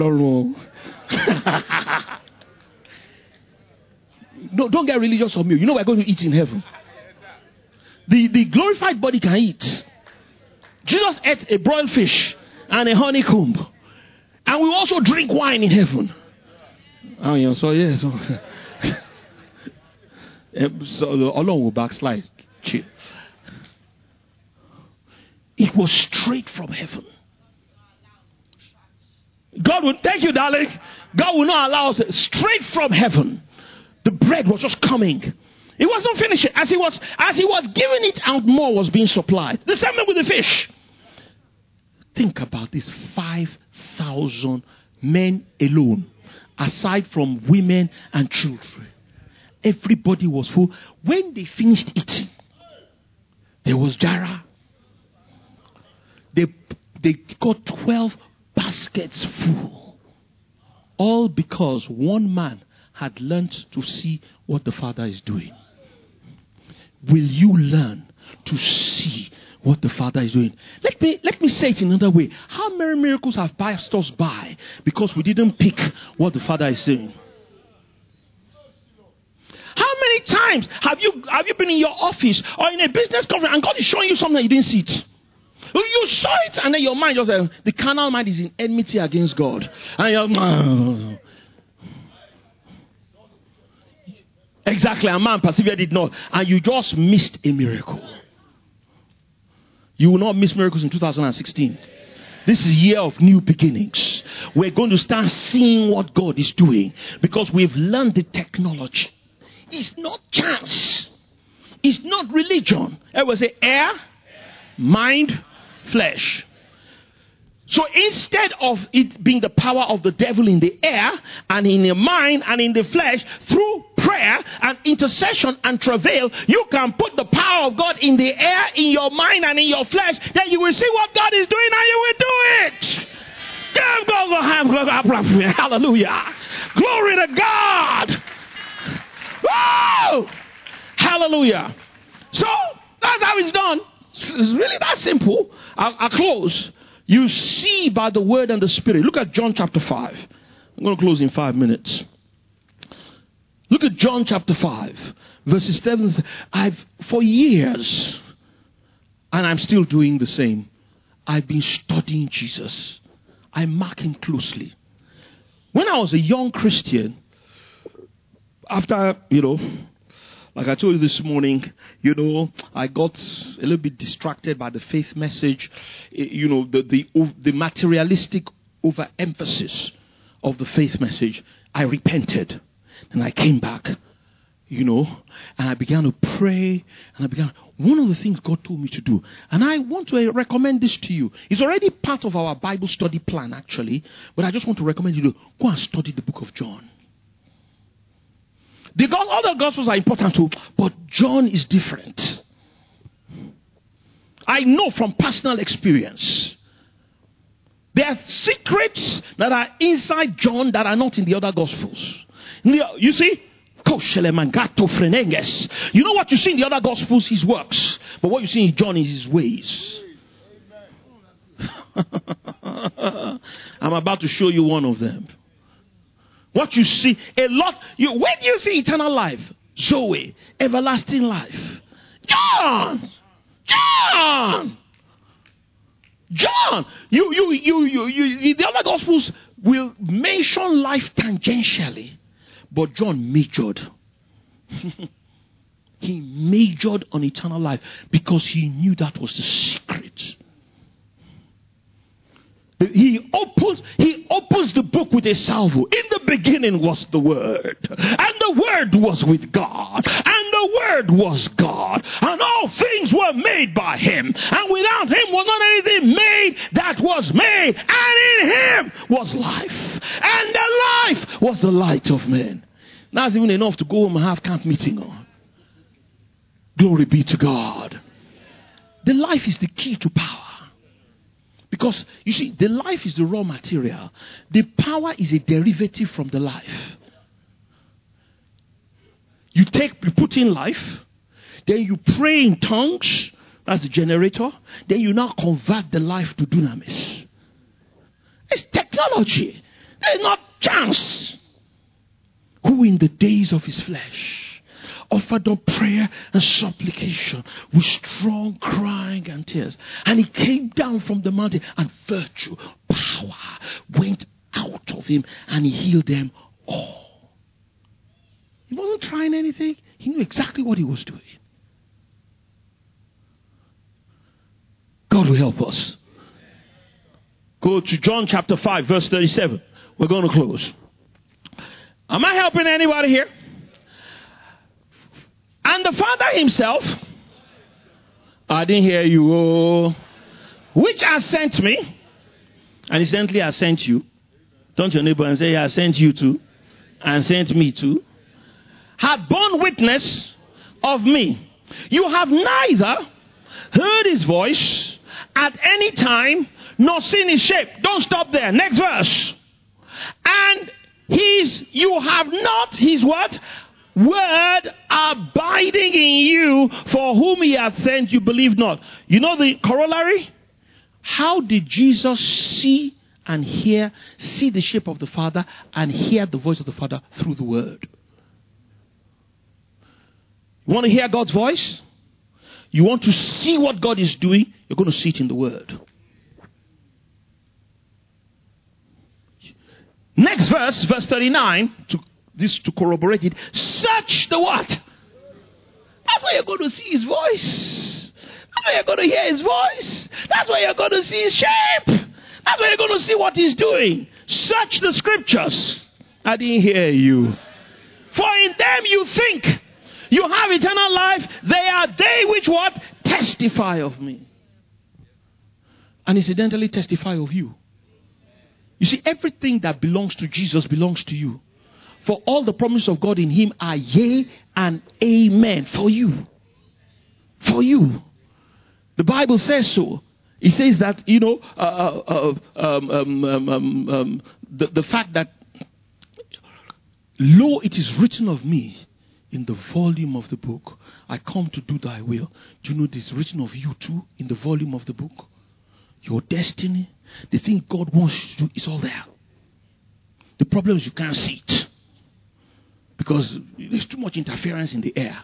no, don't get religious on me. You know we're going to eat in heaven. The glorified body can eat. Jesus ate a broiled fish and a honeycomb. And we also drink wine in heaven. Oh, yeah, so yes. So along will backslide. It was straight from heaven. God will, thank you, darling. God will not allow us straight from heaven. The bread was just coming. It wasn't finished. As he was giving it out, more was being supplied. The same way with the fish. Think about this: 5,000 men alone, aside from women and children. Everybody was full. When they finished eating, there was Jara. They got 12 baskets full. All because one man had learned to see what the Father is doing. will you learn to see what the Father is doing? Let me say it in another way. How many miracles have passed us by because we didn't pick what the Father is saying? How many times have you been in your office or in a business conference and God is showing you something you didn't see it? You saw it and then your mind just the carnal mind is in enmity against God. And you're exactly, a man persevered it not, and you just missed a miracle. You will not miss miracles in 2016. This is a year of new beginnings. We're going to start seeing what God is doing because we've learned the technology. It's not chance. It's not religion. It was air, mind, flesh. So instead of it being the power of the devil in the air and in the mind and in the flesh, through prayer and intercession and travail, you can put the power of God in the air, in your mind and in your flesh. Then you will see what God is doing and you will do it. Hallelujah. Glory to God. Woo! Hallelujah. So that's how it's done. It's really that simple. I'll close. You see by the word and the spirit. Look at John chapter 5. I'm going to close in 5 minutes. Look at John chapter 5, verses 7. For years, and I'm still doing the same, I've been studying Jesus. I mark him closely. When I was a young Christian, after, like I told you this morning, I got a little bit distracted by the faith message, the materialistic overemphasis of the faith message. I repented and I came back, and I began to pray and one of the things God told me to do, and I want to recommend this to you. It's already part of our Bible study plan actually, but I just want to recommend you to go and study the book of John. The other gospels are important too, but John is different. I know from personal experience. There are secrets that are inside John that are not in the other gospels. You see? You know what you see in the other gospels? His works. But what you see in John is his ways. I'm about to show you one of them. What you see, when you see eternal life, Zoe, everlasting life. John. The other gospels will mention life tangentially, but John majored. He majored on eternal life because he knew that was the secret. He opens the book with a salvo. In the beginning was the Word, and the Word was with God, and the Word was God, and all things were made by him, and without him was not anything made that was made, and in him was life, and the life was the light of men. That's even enough to go home and have camp meeting on. Glory be to God. The life is the key to power. Because, you see, the life is the raw material. The power is a derivative from the life. You put in life, then you pray in tongues, that's the generator, then you now convert the life to dunamis. It's technology. There's not chance. Who in the days of his flesh offered up prayer and supplication with strong crying and tears. And he came down from the mountain and virtue, power went out of him and he healed them all. He wasn't trying anything. He knew exactly what he was doing. God will help us. Go to John chapter 5 verse 37. We're going to close. Am I helping anybody here? And the Father himself, I didn't hear you, which has sent me, and incidentally I sent you. Turn to your neighbor and say, I sent you too, and sent me too, have borne witness of me. You have neither heard his voice at any time, nor seen his shape. Don't stop there. Next verse. And you have not his what? word abiding in you, for whom he hath sent you believe not. You know the corollary? How did Jesus see the shape of the Father and hear the voice of the Father? Through the word. You want to hear God's voice? You want to see what God is doing? You're going to see it in the word. Next verse 39, to corroborate it. Search the what? That's where you're going to see his voice. That's where you're going to hear his voice. That's where you're going to see his shape. That's where you're going to see what he's doing. Search the scriptures. I didn't hear you. For in them you think you have eternal life. They are they which what? Testify of me. And incidentally testify of you. You see, everything that belongs to Jesus belongs to you. For all the promises of God in him are yea and amen. For you. For you. The Bible says so. It says that, the fact that, lo, it is written of me in the volume of the book. I come to do thy will. Do you know this written of you too in the volume of the book? Your destiny, the thing God wants you to do is all there. The problem is you can't see it. Because there's too much interference in the air.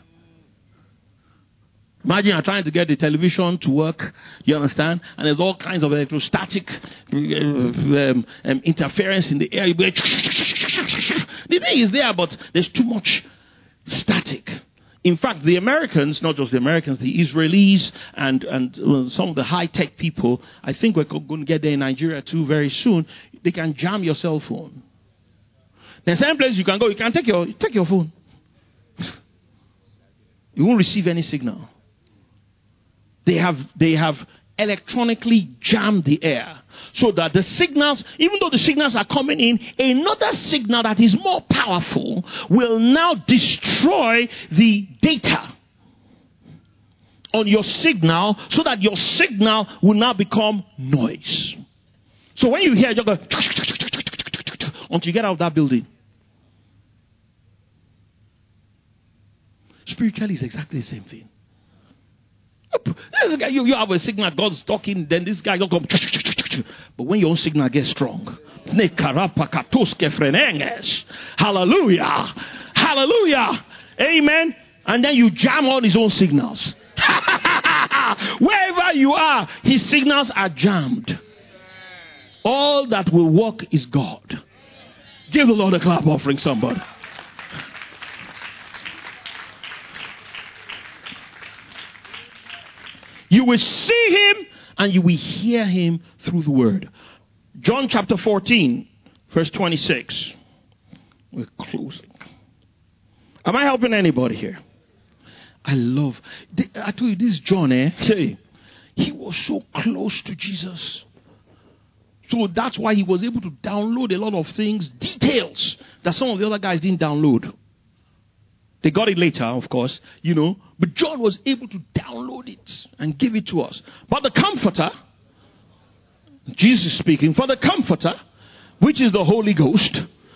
Imagine you're trying to get the television to work, you understand? And there's all kinds of electrostatic interference in the air. The thing is there, but there's too much static. In fact, the Americans, not just the Americans, the Israelis and some of the high-tech people, I think we're going to get there in Nigeria too very soon, they can jam your cell phone. There's some place you can go, you can take your phone. You won't receive any signal. They have electronically jammed the air so that the signals, even though the signals are coming in, another signal that is more powerful will now destroy the data on your signal so that your signal will now become noise. So when you hear, you go until you get out of that building. Spiritually, it's exactly the same thing. This guy, you have a signal, God's talking, then this guy will come. But when your own signal gets strong, hallelujah, hallelujah, amen. And then you jam all his own signals. Wherever you are, his signals are jammed. All that will work is God. Give the Lord a clap offering, somebody. You will see him and you will hear him through the word. John chapter 14, verse 26. We're closing. Am I helping anybody here? I told you this John, he was so close to Jesus. So that's why he was able to download a lot of things, details that some of the other guys didn't download. They got it later, of course, but John was able to download it and give it to us. But the Comforter, Jesus speaking, for the Comforter, which is the Holy Ghost,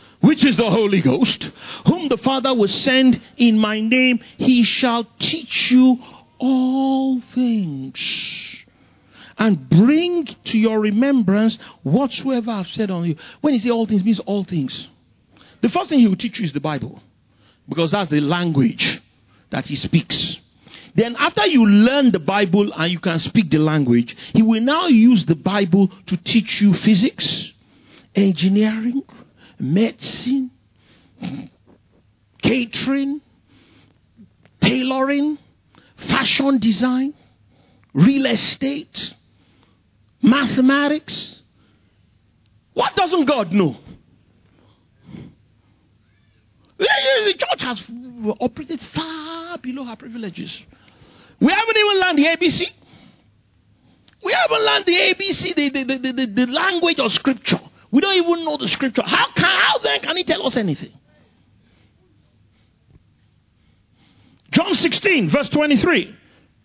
whom the Father will send in my name, he shall teach you all things and bring to your remembrance whatsoever I've said on you. When he says all things, it means all things. The first thing he will teach you is the Bible. Because that's the language that he speaks. Then after you learn the Bible and you can speak the language, he will now use the Bible to teach you physics, engineering, medicine, catering, tailoring, fashion design, real estate, mathematics. What doesn't God know? The church has operated far below her privileges. We haven't even learned the ABC. We haven't learned the ABC, the language of scripture. We don't even know the scripture. How then can he tell us anything? John 16, verse 23.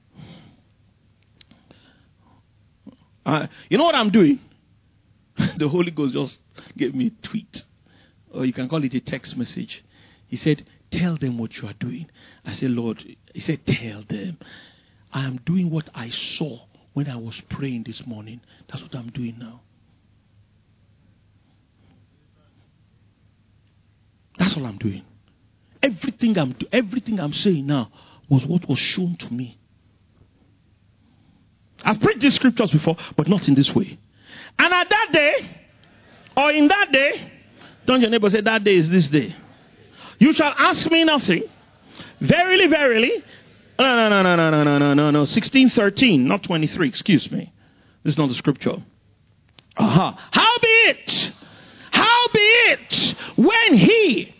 You know what I'm doing? The Holy Ghost just gave me a tweet. Or you can call it a text message. He said, tell them what you are doing. I said, Lord, he said, tell them. I am doing what I saw when I was praying this morning. That's what I'm doing now. That's all I'm doing. Everything I'm saying now was what was shown to me. I've preached these scriptures before, but not in this way. And at that day, or in that day, don't your neighbor say, that day is this day. You shall ask me nothing. Verily, verily. No. 16:13, not 23, excuse me. This is not the scripture. Howbeit, when he,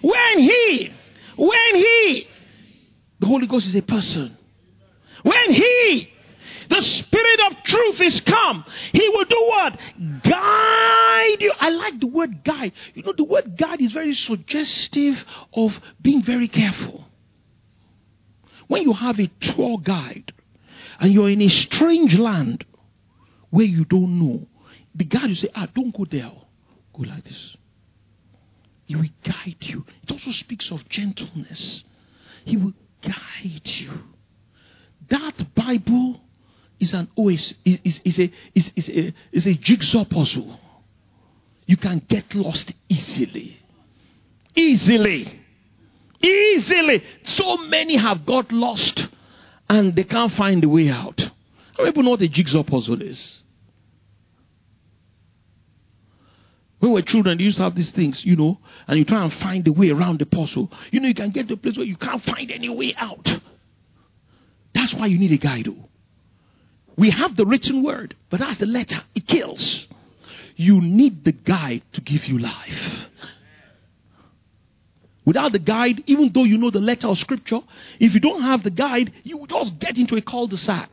the Holy Ghost is a person. When he, the Spirit of truth is come, he will do what? Guide you. I like the word guide. You know, the word guide is very suggestive of being very careful. When you have a tour guide and you're in a strange land where you don't know, the guide will say, don't go there. Go like this. He will guide you. It also speaks of gentleness. He will guide you. That Bible is an is a jigsaw puzzle. You can get lost easily. Easily. So many have got lost and they can't find the way out. How many people know what a jigsaw puzzle is? When we were children, they used to have these things, you know, and you try and find the way around the puzzle. You know, you can get to a place where you can't find any way out. That's why you need a guide. We have the written word, but that's the letter. It kills. You need the guide to give you life. Without the guide, even though you know the letter of scripture, if you don't have the guide, you will just get into a cul-de-sac.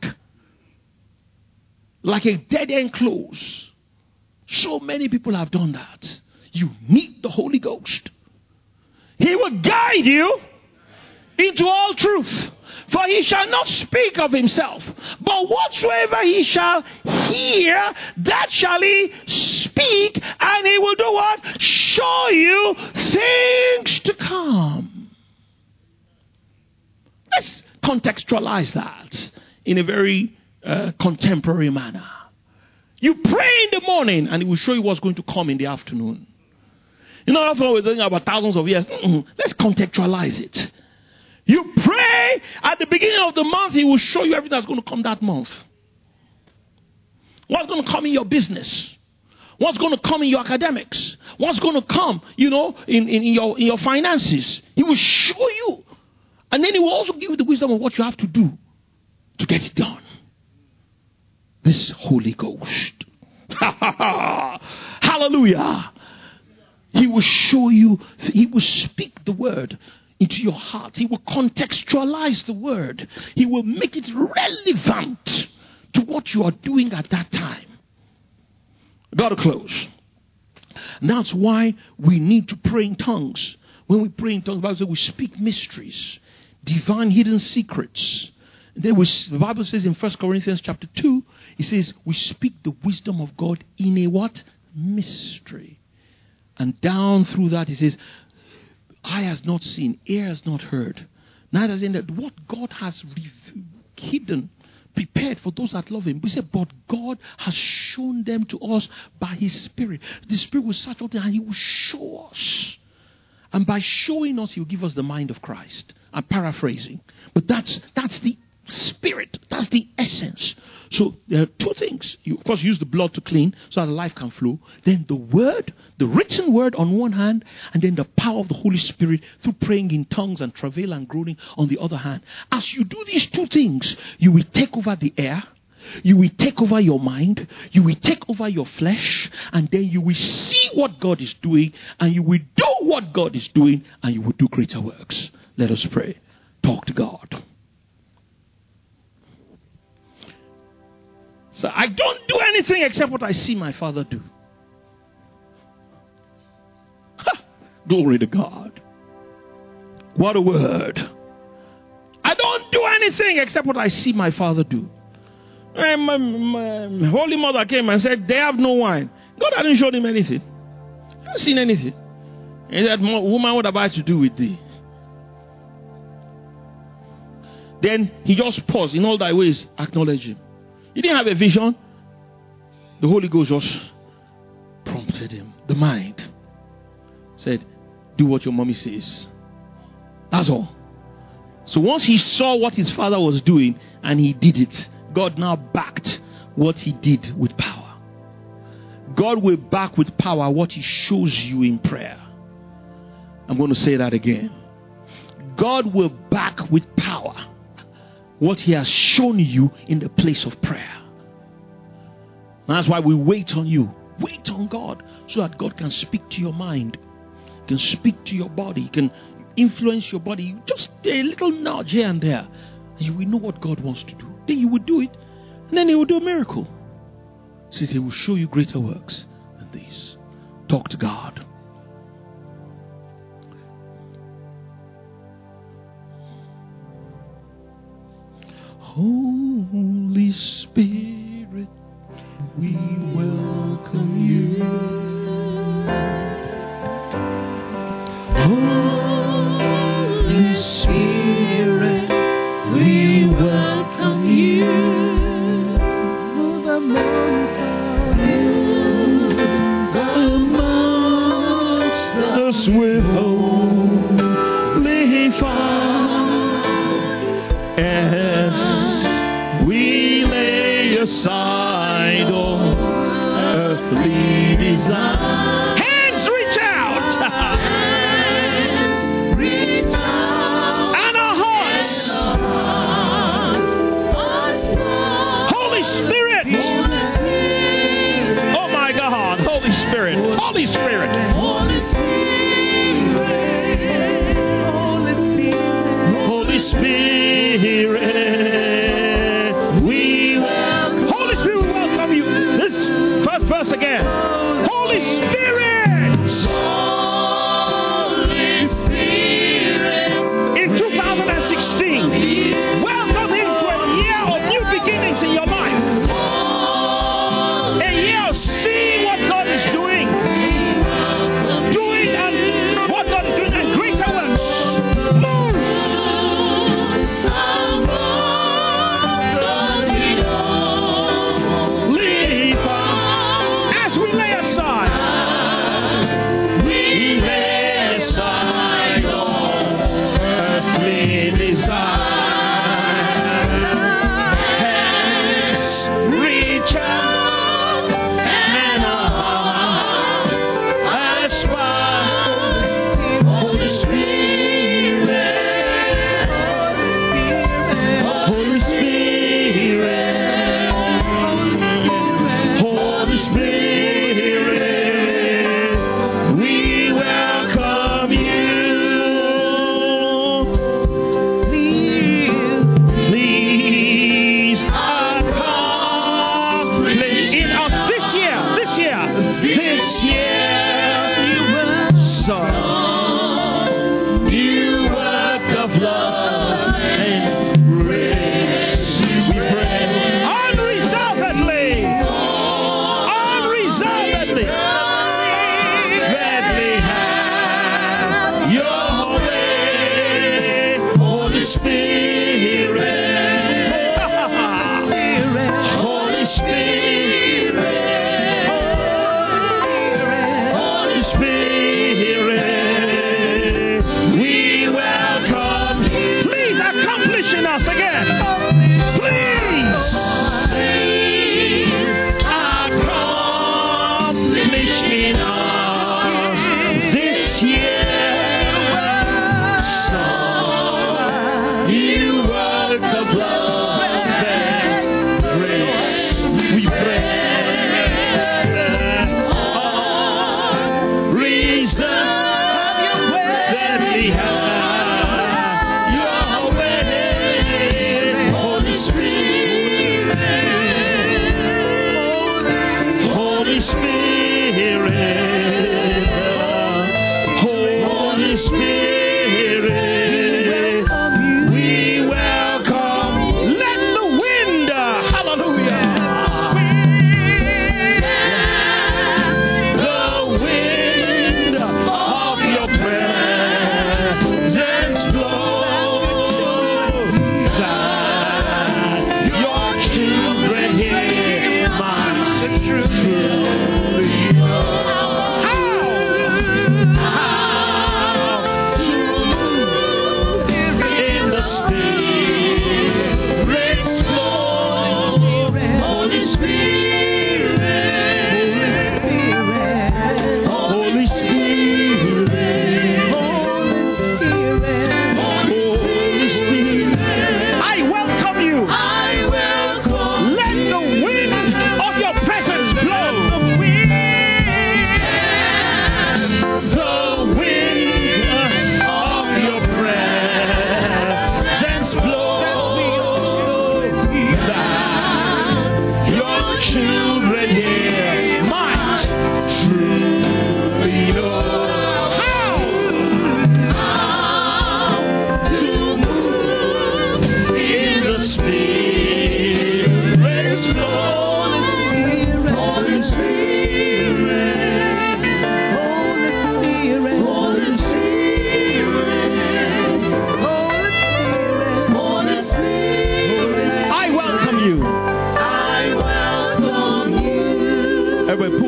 Like a dead-end close. So many people have done that. You need the Holy Ghost. He will guide you into all truth. For he shall not speak of himself, but whatsoever he shall hear, that shall he speak, and he will do what? Show you things to come. Let's contextualize that in a very contemporary manner. You pray in the morning, and he will show you what's going to come in the afternoon. You know, that's what we're doing about thousands of years. Let's contextualize it. You pray at the beginning of the month, he will show you everything that's going to come that month. What's going to come in your business? What's going to come in your academics? What's going to come, you know, in your finances? He will show you. And then he will also give you the wisdom of what you have to do to get it done. This Holy Ghost. Hallelujah. He will show you, he will speak the word into your heart. He will contextualize the word. He will make it relevant to what you are doing at that time. Got to close. And that's why we need to pray in tongues. When we pray in tongues, the Bible says we speak mysteries, divine hidden secrets. The Bible says in 1 Corinthians chapter 2, it says we speak the wisdom of God in a what? Mystery. And down through that, it says, eye has not seen, ear has not heard. Neither has that what God has hidden, prepared for those that love him. We said, but God has shown them to us by his Spirit. The Spirit will search out there and he will show us. And by showing us, he will give us the mind of Christ. I'm paraphrasing. But that's the Spirit. That's the essence. So there are two things. You, of course, use the blood to clean so that the life can flow. Then the word, the written word on one hand, and then the power of the Holy Spirit through praying in tongues and travail and groaning on the other hand. As you do these two things, you will take over the air. You will take over your mind. You will take over your flesh. And then you will see what God is doing. And you will do what God is doing. And you will do greater works. Let us pray. Talk to God. So I don't do anything except what I see my Father do. Ha! Glory to God. What a word. I don't do anything except what I see my Father do. My Holy Mother came and said, they have no wine. God hadn't showed him anything. He hadn't seen anything. He said, woman, what have I to do with thee? Then he just paused. In all thy ways, acknowledge him. He didn't have a vision. The Holy Ghost just prompted him. The mind said, do what your mommy says. That's all. So once he saw what his father was doing and he did it, God now backed what he did with power. God will back with power what he shows you in prayer. I'm going to say that again. God will back with power what he has shown you in the place of prayer. And that's why we wait on you. Wait on God so that God can speak to your mind, can speak to your body, can influence your body. Just a little nudge here and there, and you will know what God wants to do. Then you will do it, and then he will do a miracle. Since he will show you greater works than these. Talk to God. Holy Spirit, we welcome you. Holy Spirit, we welcome you. Move amongst us with holy fire, as we lay aside all earthly desire. Hands reach out. Hands reach out. And our hearts. Holy Spirit. Oh my God. Holy Spirit. Holy Spirit. Holy Spirit. Holy Spirit.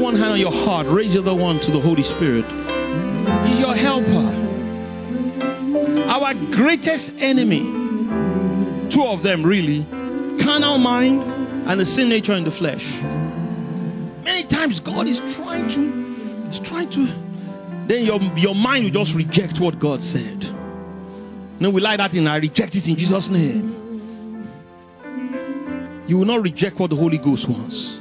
one hand on your heart, raise the other one to the Holy Spirit. He's your helper. Our greatest enemy, two of them really, carnal mind and the sin nature in the flesh. Many times God is trying to, then your mind will just reject what God said. No, we like that thing, I reject it in Jesus' name. You will not reject what the Holy Ghost wants.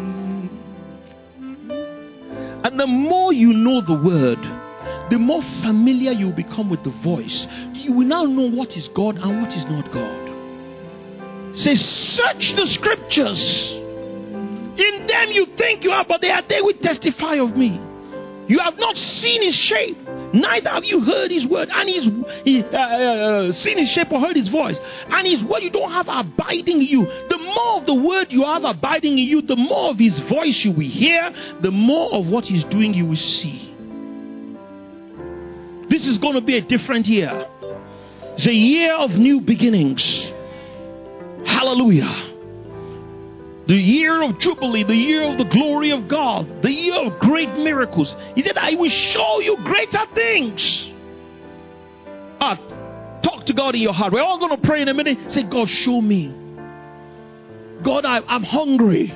And the more you know the word, the more familiar you will become with the voice. You will now know what is God and what is not God. Say, search the scriptures. In them you think you are, but they will testify of me. You have not seen his shape, neither have you heard his word, and seen his shape or heard his voice. And his word you don't have abiding in you. The more of the word you have abiding in you, the more of his voice you will hear, the more of what he's doing you will see. This is going to be a different year. It's a year of new beginnings. Hallelujah. The year of Jubilee, the year of the glory of God, the year of great miracles. He said, I will show you greater things. Talk to God in your heart. We're all going to pray in a minute. Say, God, show me. God, I'm hungry.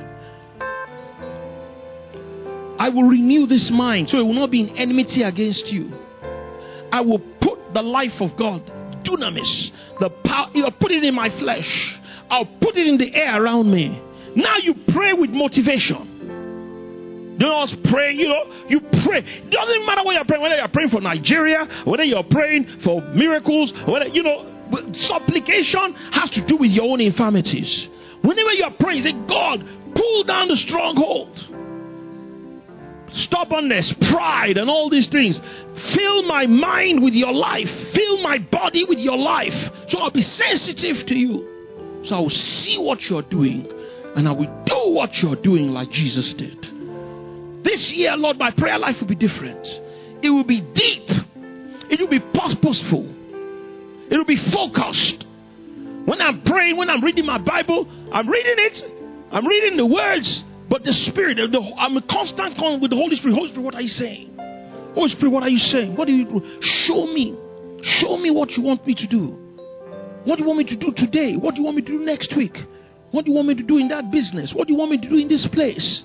I will renew this mind so it will not be in enmity against you. I will put the life of God, dunamis, the power, I'll put it in my flesh. I'll put it in the air around me. Now you pray with motivation. Don't just pray, you pray. It doesn't matter what you're praying, whether you're praying for Nigeria, whether you're praying for miracles, whether, supplication has to do with your own infirmities. Whenever you're praying, say, God, pull down the stronghold. Stubbornness, pride, and all these things. Fill my mind with your life. Fill my body with your life. So I'll be sensitive to you. So I will see what you're doing. And I will do what you're doing like Jesus did. This year, Lord, my prayer life will be different. It will be deep. It will be purposeful. It will be focused. When I'm praying, when I'm reading my Bible, I'm reading it. I'm reading the words. But the Spirit, I'm a constant contact with the Holy Spirit. Holy Spirit, what are you saying? Holy Spirit, what are you saying? What do you do? Show me. Show me what you want me to do. What do you want me to do today? What do you want me to do next week? What do you want me to do in that business? What do you want me to do in this place?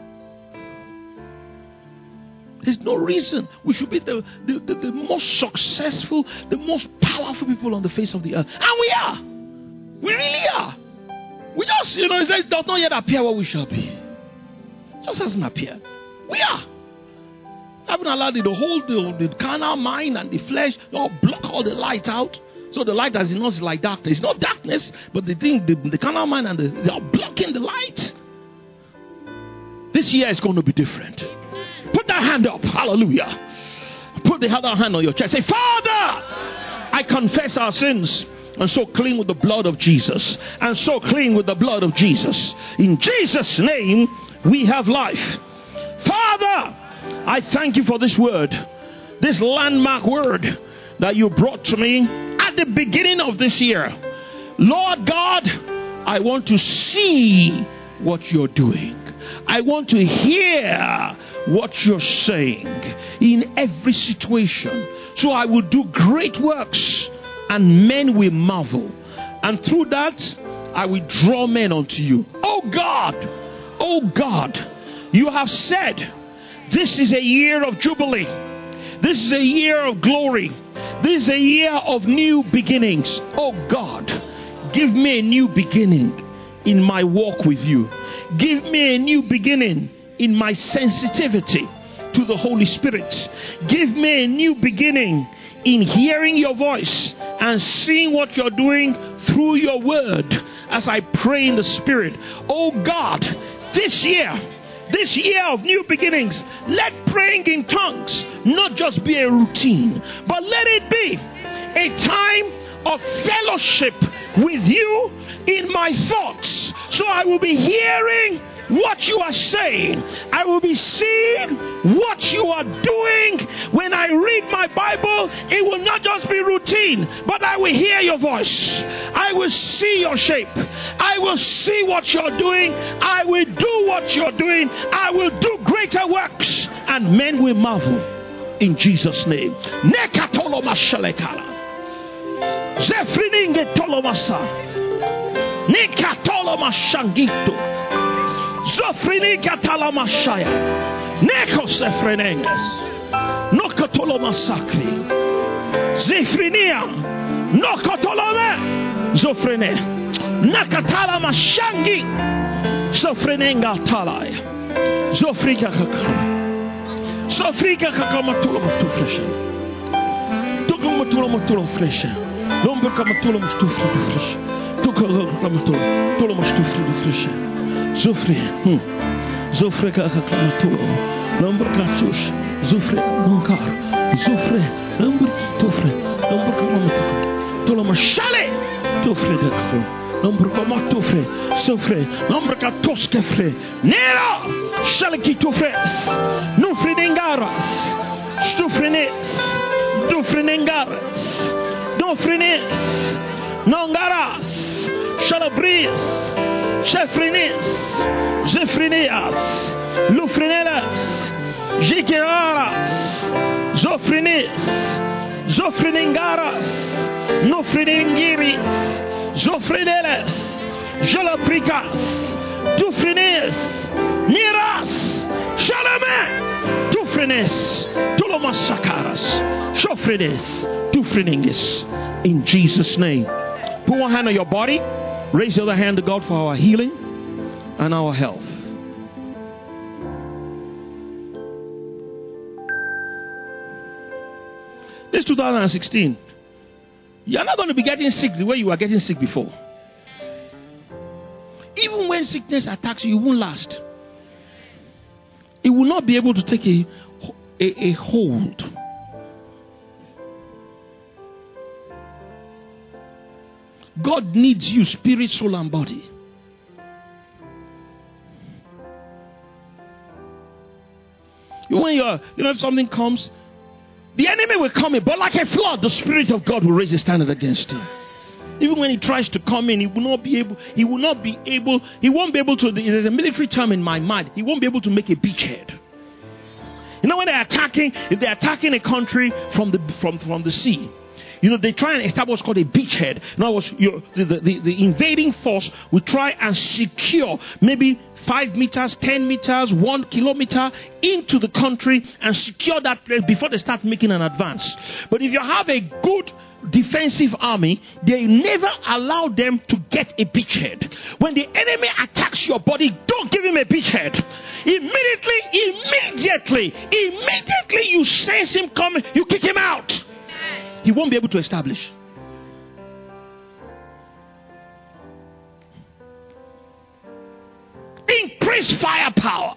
There's no reason we should be the most successful, the most powerful people on the face of the earth. And we are. We really are. We just, it does not yet appear what we shall be. It just hasn't appeared. We are. I haven't allowed it to hold the carnal mind and the flesh, block all the light out. So the light, as you know, is like darkness. It's not darkness, but the carnal mind and they are blocking the light. This year is going to be different. Put that hand up. Hallelujah. Put the other hand on your chest. Say, Father, I confess our sins. And so clean with the blood of Jesus. And so clean with the blood of Jesus. In Jesus' name, we have life. Father, I thank you for this word. This landmark word that you brought to me at the beginning of this year. Lord God, I want to see what you're doing. I want to hear what you're saying in every situation. So I will do great works and men will marvel. And through that, I will draw men unto you. Oh God, you have said this is a year of jubilee. This is a year of glory. This is a year of new beginnings. Oh God, give me a new beginning in my walk with you. Give me a new beginning in my sensitivity to the Holy Spirit. Give me a new beginning in hearing your voice and seeing what you're doing through your word as I pray in the Spirit. Oh God, this year of new beginnings, let praying in tongues not just be a routine, but let it be a time of fellowship with you in my thoughts. So I will be hearing what you are saying. I will be seeing what you are doing. When I read my Bible, it will not just be routine, but I will hear your voice. I will see your shape. I will see what you're doing. I will do what you're doing. I will do greater works, and men will marvel. In Jesus' name. Zefrininge tolomasa. Nikatoloma shangito. Zofrinika talamashaya. Neko sefrenenges. Nokotoloma sakri. Zefrinia. Nokotolome. Zofrene. Nakatala mashangi. Zofrenenga talaya. Zofrika kakama. Zofrika kakama toloma flesh. Tokoma toloma flesh. Lomba kama toloma flesh. Tokoma toloma flesh. Zofre. Zofre kakama toloma. Lomba kachush. Zofre nonkar. Zofre. Lomba tofre. Lomba kama toloma shale. Tofre kakama. Lomba kama tofre. Zofre. Lomba katoske fre. Nera. Shale ki tofres. No fredengaras. Stofrenes. Dofrenengaras. Dofrenes. Nongaras. Shalabris. Chefrenes. Zefrineas. Lufrenelas. Jikearas. Zofrenes. Zofrenengaras. Nofrenengiris. Zofrenelas. Jalabricas. Dufrenes. Niras. Shalame. Dufrenes. Tulomasakaras. Shofrenes. Dufrenengis. In Jesus' name. Put one hand on your body. Raise the other hand to God for our healing and our health. This 2016, you're not going to be getting sick the way you were getting sick before. Even when sickness attacks you, it won't last. It will not be able to take a hold. God needs you, spirit, soul, and body. When if something comes, the enemy will come in, but like a flood, the Spirit of God will raise a standard against him. Even when he tries to come in, he won't be able to, there's a military term in my mind, he won't be able to make a beachhead. You know, when if they're attacking a country from the sea, they try and establish what's called a beachhead. In other words, the invading force will try and secure maybe 5 meters, 10 meters, 1 kilometer into the country and secure that place before they start making an advance. But if you have a good defensive army, they never allow them to get a beachhead. When the enemy attacks your body, don't give him a beachhead. Immediately you sense him coming, you kick him out. He won't be able to establish. Increase firepower.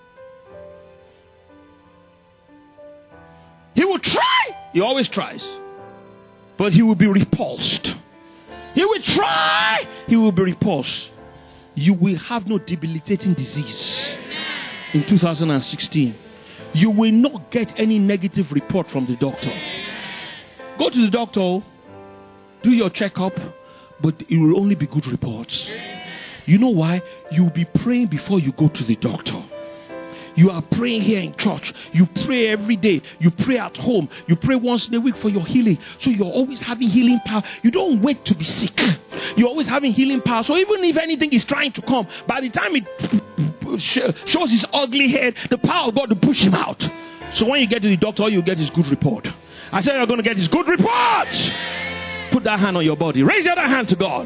He will try. He always tries. But he will be repulsed. He will try. He will be repulsed. You will have no debilitating disease in 2016. You will not get any negative report from the doctor. Go to the doctor, do your checkup, but it will only be good reports. You know why? You'll be praying before you go to the doctor. You are praying here in church. You pray every day. You pray at home. You pray once in a week for your healing. So you're always having healing power. You don't wait to be sick. You're always having healing power. So even if anything is trying to come, by the time it shows his ugly head, the power of God to push him out. So when you get to the doctor, all you get is good report. I said you're going to get this good report. Put that hand on your body. Raise your other hand to God.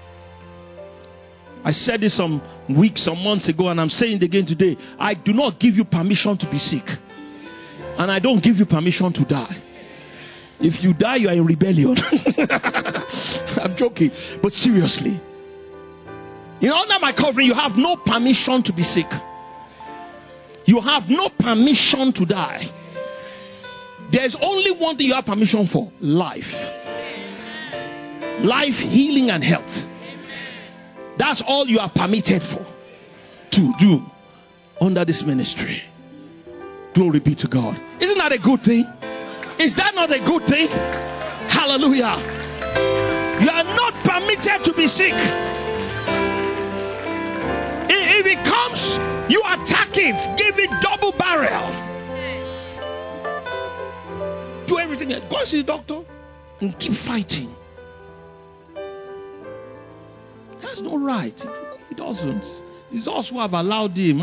I said this some weeks, some months ago, and I'm saying it again today. I do not give you permission to be sick. And I don't give you permission to die. If you die, you are in rebellion. I'm joking. But seriously. Under my covering, you have no permission to be sick. You have no permission to die. There's only one thing you have permission for. Life. Life, healing, and health. That's all you are permitted for. to do under this ministry. Glory be to God. Isn't that a good thing? Is that not a good thing? Hallelujah. You are not permitted to be sick. If it comes, you attack it. Give it double barrel. Do everything. Go and see the doctor and keep fighting. That's not right. He doesn't. It's us who have allowed him.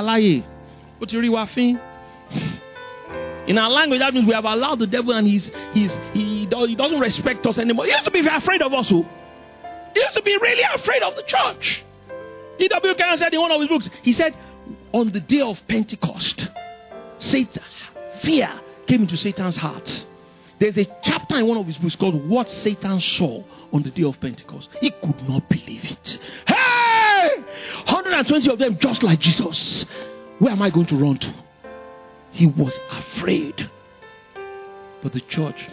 In our language, that means we have allowed the devil, and he doesn't respect us anymore. He used to be afraid of us. He used to be really afraid of the church. E.W. Kenyon said in one of his books, he said, on the day of Pentecost, fear came into Satan's heart. There's a chapter in one of his books called What Satan Saw on the Day of Pentecost. He could not believe it. Hey! 120 of them just like Jesus. Where am I going to run to? He was afraid. But the church,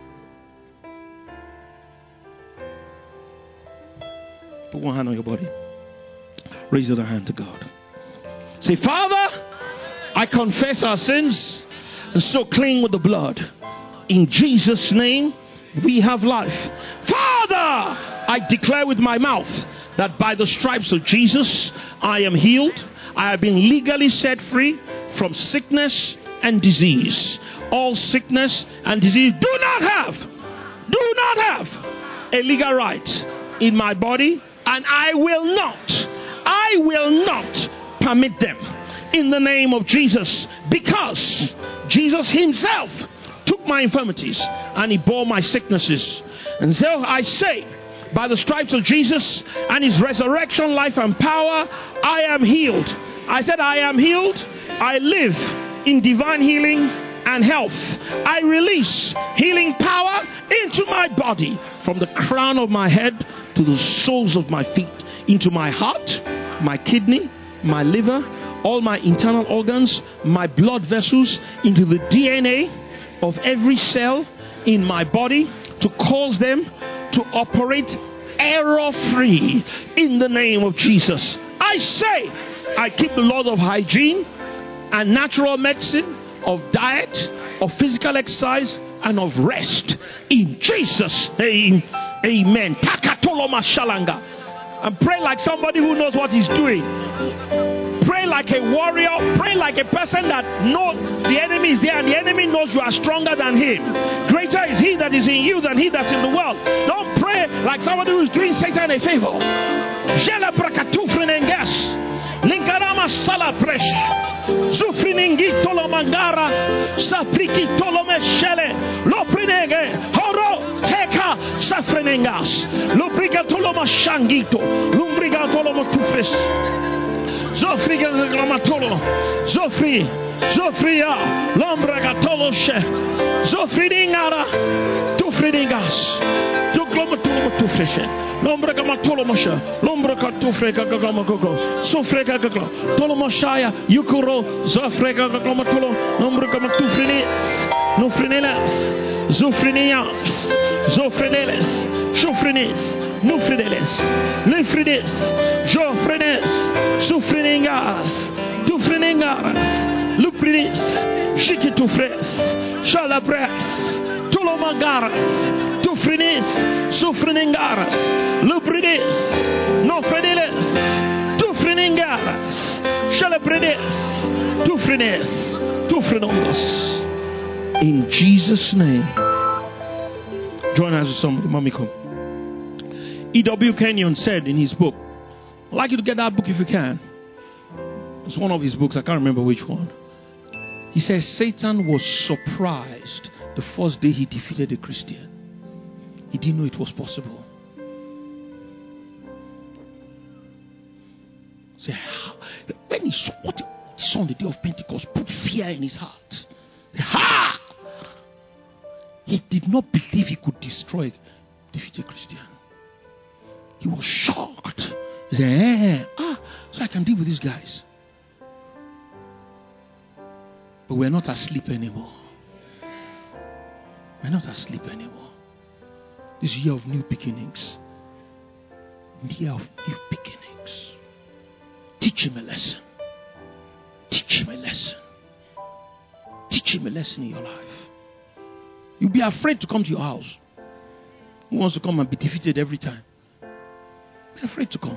put one hand on your body. Raise the other hand to God. Say, Father, I confess our sins and so clean with the blood. In Jesus' name, we have life. Father, I declare with my mouth that by the stripes of Jesus, I am healed. I have been legally set free from sickness and disease. All sickness and disease do not have a legal right in my body, and I will not permit them in the name of Jesus, because Jesus himself took my infirmities and he bore my sicknesses. And so I say, by the stripes of Jesus and his resurrection, life and power, I am healed. I said I am healed. I live in divine healing and health. I release healing power into my body, from the crown of my head to the soles of my feet, into my heart, my kidney, my liver, all my internal organs, my blood vessels, into the DNA of every cell in my body, to cause them to operate error-free in the name of Jesus. I say, I keep the laws of hygiene and natural medicine, of diet, of physical exercise, and of rest. In Jesus' name, amen. Takatoloma shalanga. And pray like somebody who knows what he's doing. Pray like a warrior. Pray like a person that knows the enemy is there, and the enemy knows you are stronger than him. Greater is he that is in you than he that's in the world. Don't pray like somebody who's doing Satan a favor. Jela brakatufrenenges. Linkarama sala presh. Zufriningi tolomangara. Sapriki tolomeshele. Loprinege. Horo teka safrenengas. Lubriga tolomashangito. Lumbriga tolomotufres. Zofriga gramatolo. Zofria. Lombragatoloshe. Zofriningara. Tufriningas. Tufreshe. Lombra gamatolo mosha. Lombra katufrega gagamagogo. Sofrega gago. Tolomoshaya. Yukuro. Zofrega gamatolo. Lombra gamatufrinis. Nufrinelas. Zufrinias. Zofrineles. Shufrinis. Nufrineles. Nufrinis. Jofrines. Sufriningas. Tufriningas. Luprinis. Shikitufres. Shalabres. Tolomagaras. Tufrinis. Sufriningaras. Luprinis. Nofrineles. Tufriningaras. Shalabrinis. Tufrinis. Tufrinongos. In Jesus' name. Join us with somebody. Mommy, come. E.W. Kenyon said in his book, I'd like you to get that book if you can. It's one of his books. I can't remember which one. He says Satan was surprised the first day he defeated a Christian. He didn't know it was possible. Say, when he saw what he saw on the day of Pentecost, put fear in his heart. Ha! He did not believe he could defeat a Christian. He was shocked. He said, so I can deal with these guys. But we're not asleep anymore. We're not asleep anymore. This year of new beginnings. Year of new beginnings. Teach him a lesson. Teach him a lesson. Teach him a lesson in your life. You'll be afraid to come to your house. Who wants to come and be defeated every time? Be afraid to come.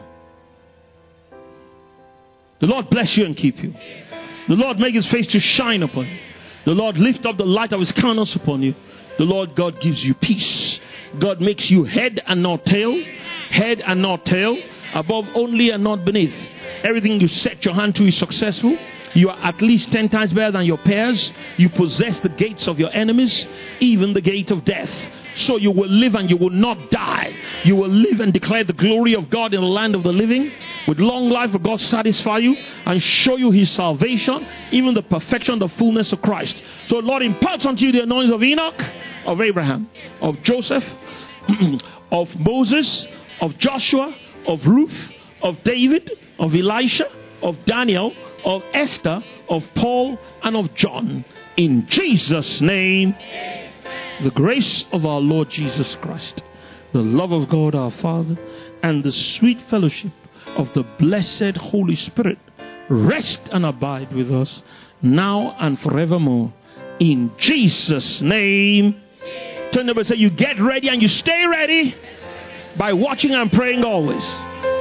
The Lord bless you and keep you. The Lord make his face to shine upon you. The Lord lift up the light of his countenance upon you. The Lord God gives you peace. God makes you head and not tail. Head and not tail. Above only and not beneath. Everything you set your hand to is successful. You are at least 10 times better than your peers. You possess the gates of your enemies, even the gate of death. So you will live and you will not die. You will live and declare the glory of God in the land of the living. With long life will God satisfy you and show you his salvation, even the perfection, the fullness of Christ. So Lord imparts unto you the anointing of Enoch, of Abraham, of Joseph, of Moses, of Joshua, of Ruth, of David, of Elisha, of Daniel, of Esther, of Paul, and of John. In Jesus' name, the grace of our Lord Jesus Christ, the love of God our Father, and the sweet fellowship of the blessed Holy Spirit rest and abide with us now and forevermore. In Jesus' name. Turn over and say, you get ready and you stay ready by watching and praying always.